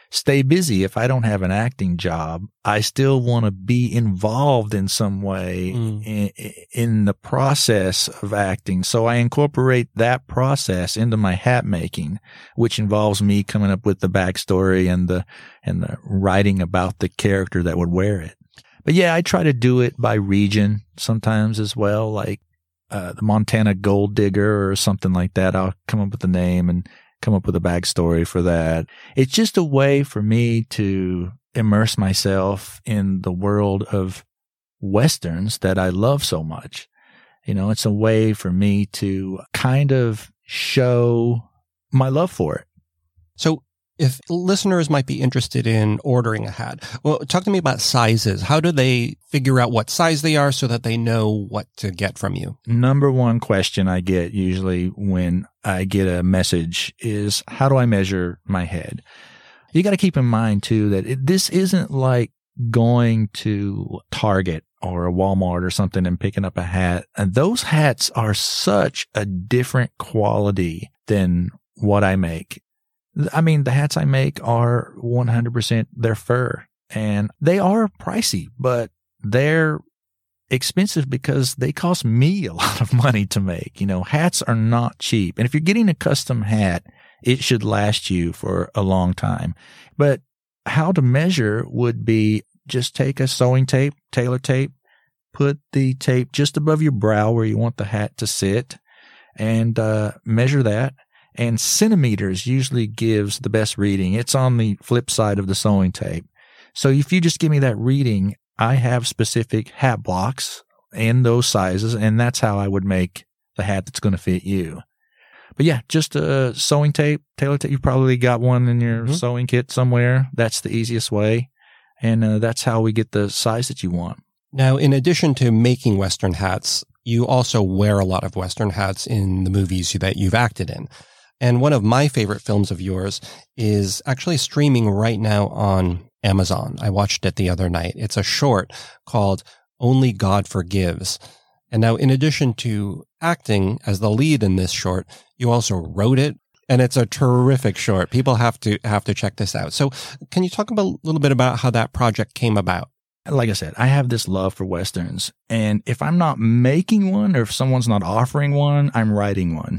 stay busy. If I don't have an acting job, I still want to be involved in some way mm. in, in the process of acting. So I incorporate that process into my hat making, which involves me coming up with the backstory and the, and the writing about the character that would wear it. But yeah, I try to do it by region sometimes as well, like uh, the Montana Gold Digger or something like that. I'll come up with the name and come up with a backstory for that. It's just a way for me to immerse myself in the world of Westerns that I love so much. You know, it's a way for me to kind of show my love for it. So if listeners might be interested in ordering a hat, well, talk to me about sizes. How do they figure out what size they are so that they know what to get from you? Number one question I get usually when I get a message is, how do I measure my head? You got to keep in mind, too, that it, this isn't like going to Target or a Walmart or something and picking up a hat. And those hats are such a different quality than what I make. I mean, the hats I make are one hundred percent their fur, and they are pricey, but they're expensive because they cost me a lot of money to make. You know, hats are not cheap. And if you're getting a custom hat, it should last you for a long time. But how to measure would be just take a sewing tape, tailor tape, put the tape just above your brow where you want the hat to sit, and uh, measure that. And centimeters usually gives the best reading. It's on the flip side of the sewing tape. So if you just give me that reading, I have specific hat blocks in those sizes, and that's how I would make the hat that's going to fit you. But yeah, just a sewing tape, tailor tape. You probably got one in your mm-hmm. sewing kit somewhere. That's the easiest way. And uh, that's how we get the size that you want. Now, in addition to making Western hats, you also wear a lot of Western hats in the movies that you've acted in. And one of my favorite films of yours is actually streaming right now on Amazon. I watched it the other night. It's a short called Only God Forgives. And now, in addition to acting as the lead in this short, you also wrote it. And it's a terrific short. People have to have to check this out. So can you talk about, a little bit about how that project came about? Like I said, I have this love for Westerns. And if I'm not making one or if someone's not offering one, I'm writing one.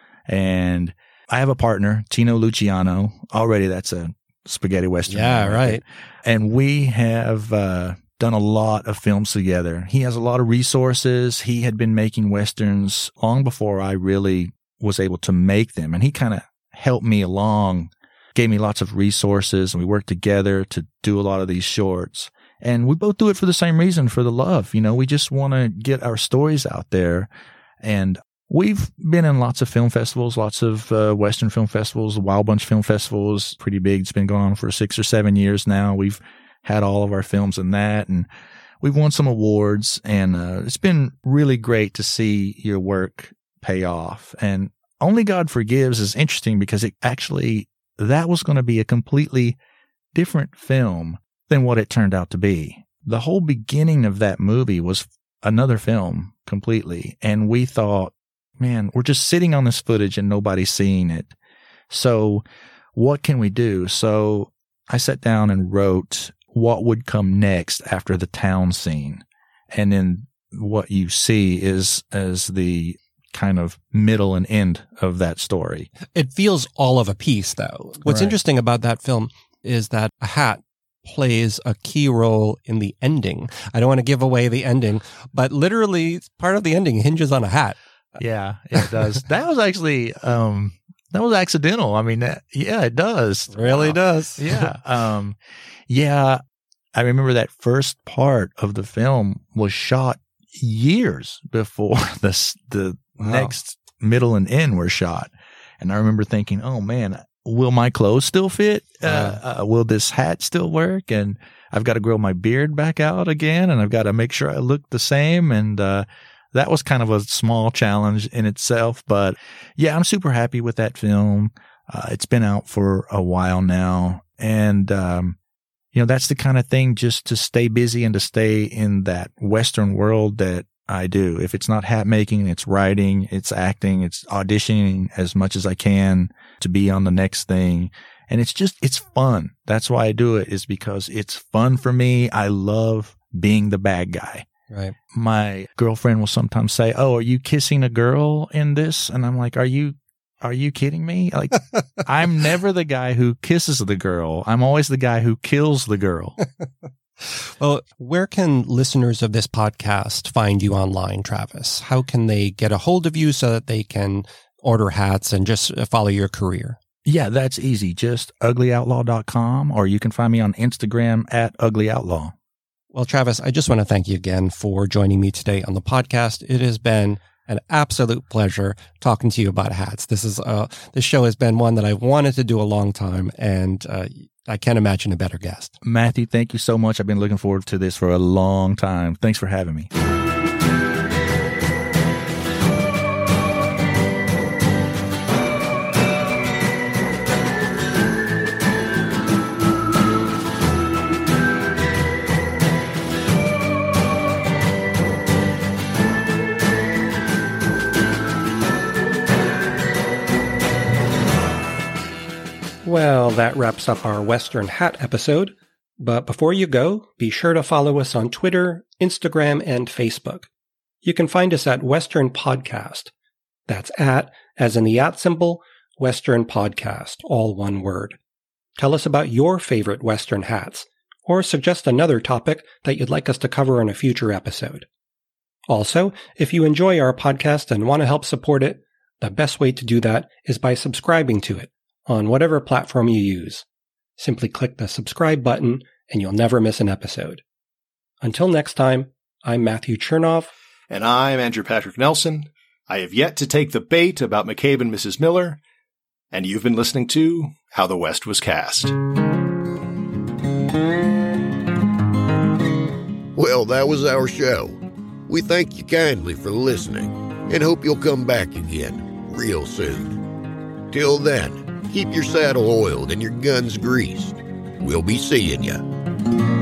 And I have a partner, Tino Luciano. Already that's a spaghetti Western. Yeah, right. And we have uh, done a lot of films together. He has a lot of resources. He had been making Westerns long before I really was able to make them. And he kind of helped me along, gave me lots of resources, and we worked together to do a lot of these shorts. And we both do it for the same reason, for the love. You know, we just want to get our stories out there. And we've been in lots of film festivals, lots of uh, Western film festivals. Wild Bunch Film Festival is pretty big. It's been going on for six or seven years now. We've had all of our films in that, and we've won some awards. And uh, it's been really great to see your work pay off. And Only God Forgives is interesting because it actually, that was going to be a completely different film than what it turned out to be. The whole beginning of that movie was another film completely. And we thought, man, we're just sitting on this footage and nobody's seeing it. So what can we do? So I sat down and wrote what would come next after the town scene. And then what you see is as the kind of middle and end of that story. It feels all of a piece, though. What's right. interesting about that film is that a hat plays a key role in the ending. I don't want to give away the ending, but literally part of the ending hinges on a hat. Yeah, it does. That was actually, um, that was accidental. I mean, that, yeah, it does. It really wow. does. Yeah. Um, yeah. I remember that first part of the film was shot years before the, the wow. next middle and end were shot. And I remember thinking, oh man, will my clothes still fit? Uh, uh, will this hat still work? And I've got to grow my beard back out again, and I've got to make sure I look the same. And uh, that was kind of a small challenge in itself. But yeah, I'm super happy with that film. Uh, it's been out for a while now. And, um, you know, that's the kind of thing, just to stay busy and to stay in that Western world that I do. If it's not hat making, it's writing, it's acting, it's auditioning as much as I can to be on the next thing. And it's just, it's fun. That's why I do it, is because it's fun for me. I love being the bad guy. Right. My girlfriend will sometimes say, "Oh, are you kissing a girl in this?" And I'm like, are you, are you kidding me? Like, I'm never the guy who kisses the girl. I'm always the guy who kills the girl. Well, where can listeners of this podcast find you online, Travis? How can they get a hold of you so that they can order hats and just follow your career? Yeah, that's easy. Just ugly outlaw dot com, or you can find me on Instagram at ugly outlaw. Well, Travis, I just want to thank you again for joining me today on the podcast. It has been an absolute pleasure talking to you about hats. This is uh, this show has been one that I've wanted to do a long time, and uh, I can't imagine a better guest. Matthew, thank you so much. I've been looking forward to this for a long time. Thanks for having me. Well, that wraps up our Western Hat episode. But before you go, be sure to follow us on Twitter, Instagram, and Facebook. You can find us at Western Podcast. That's at, as in the at symbol, Western Podcast, all one word. Tell us about your favorite Western hats, or suggest another topic that you'd like us to cover in a future episode. Also, if you enjoy our podcast and want to help support it, the best way to do that is by subscribing to it on whatever platform you use. Simply click the subscribe button and you'll never miss an episode. Until next time, I'm Matthew Chernoff. And I'm Andrew Patrick Nelson. I have yet to take the bait about McCabe and Missus Miller. And you've been listening to How the West Was Cast. Well, that was our show. We thank you kindly for listening and hope you'll come back again real soon. Till then, keep your saddle oiled and your guns greased. We'll be seeing you.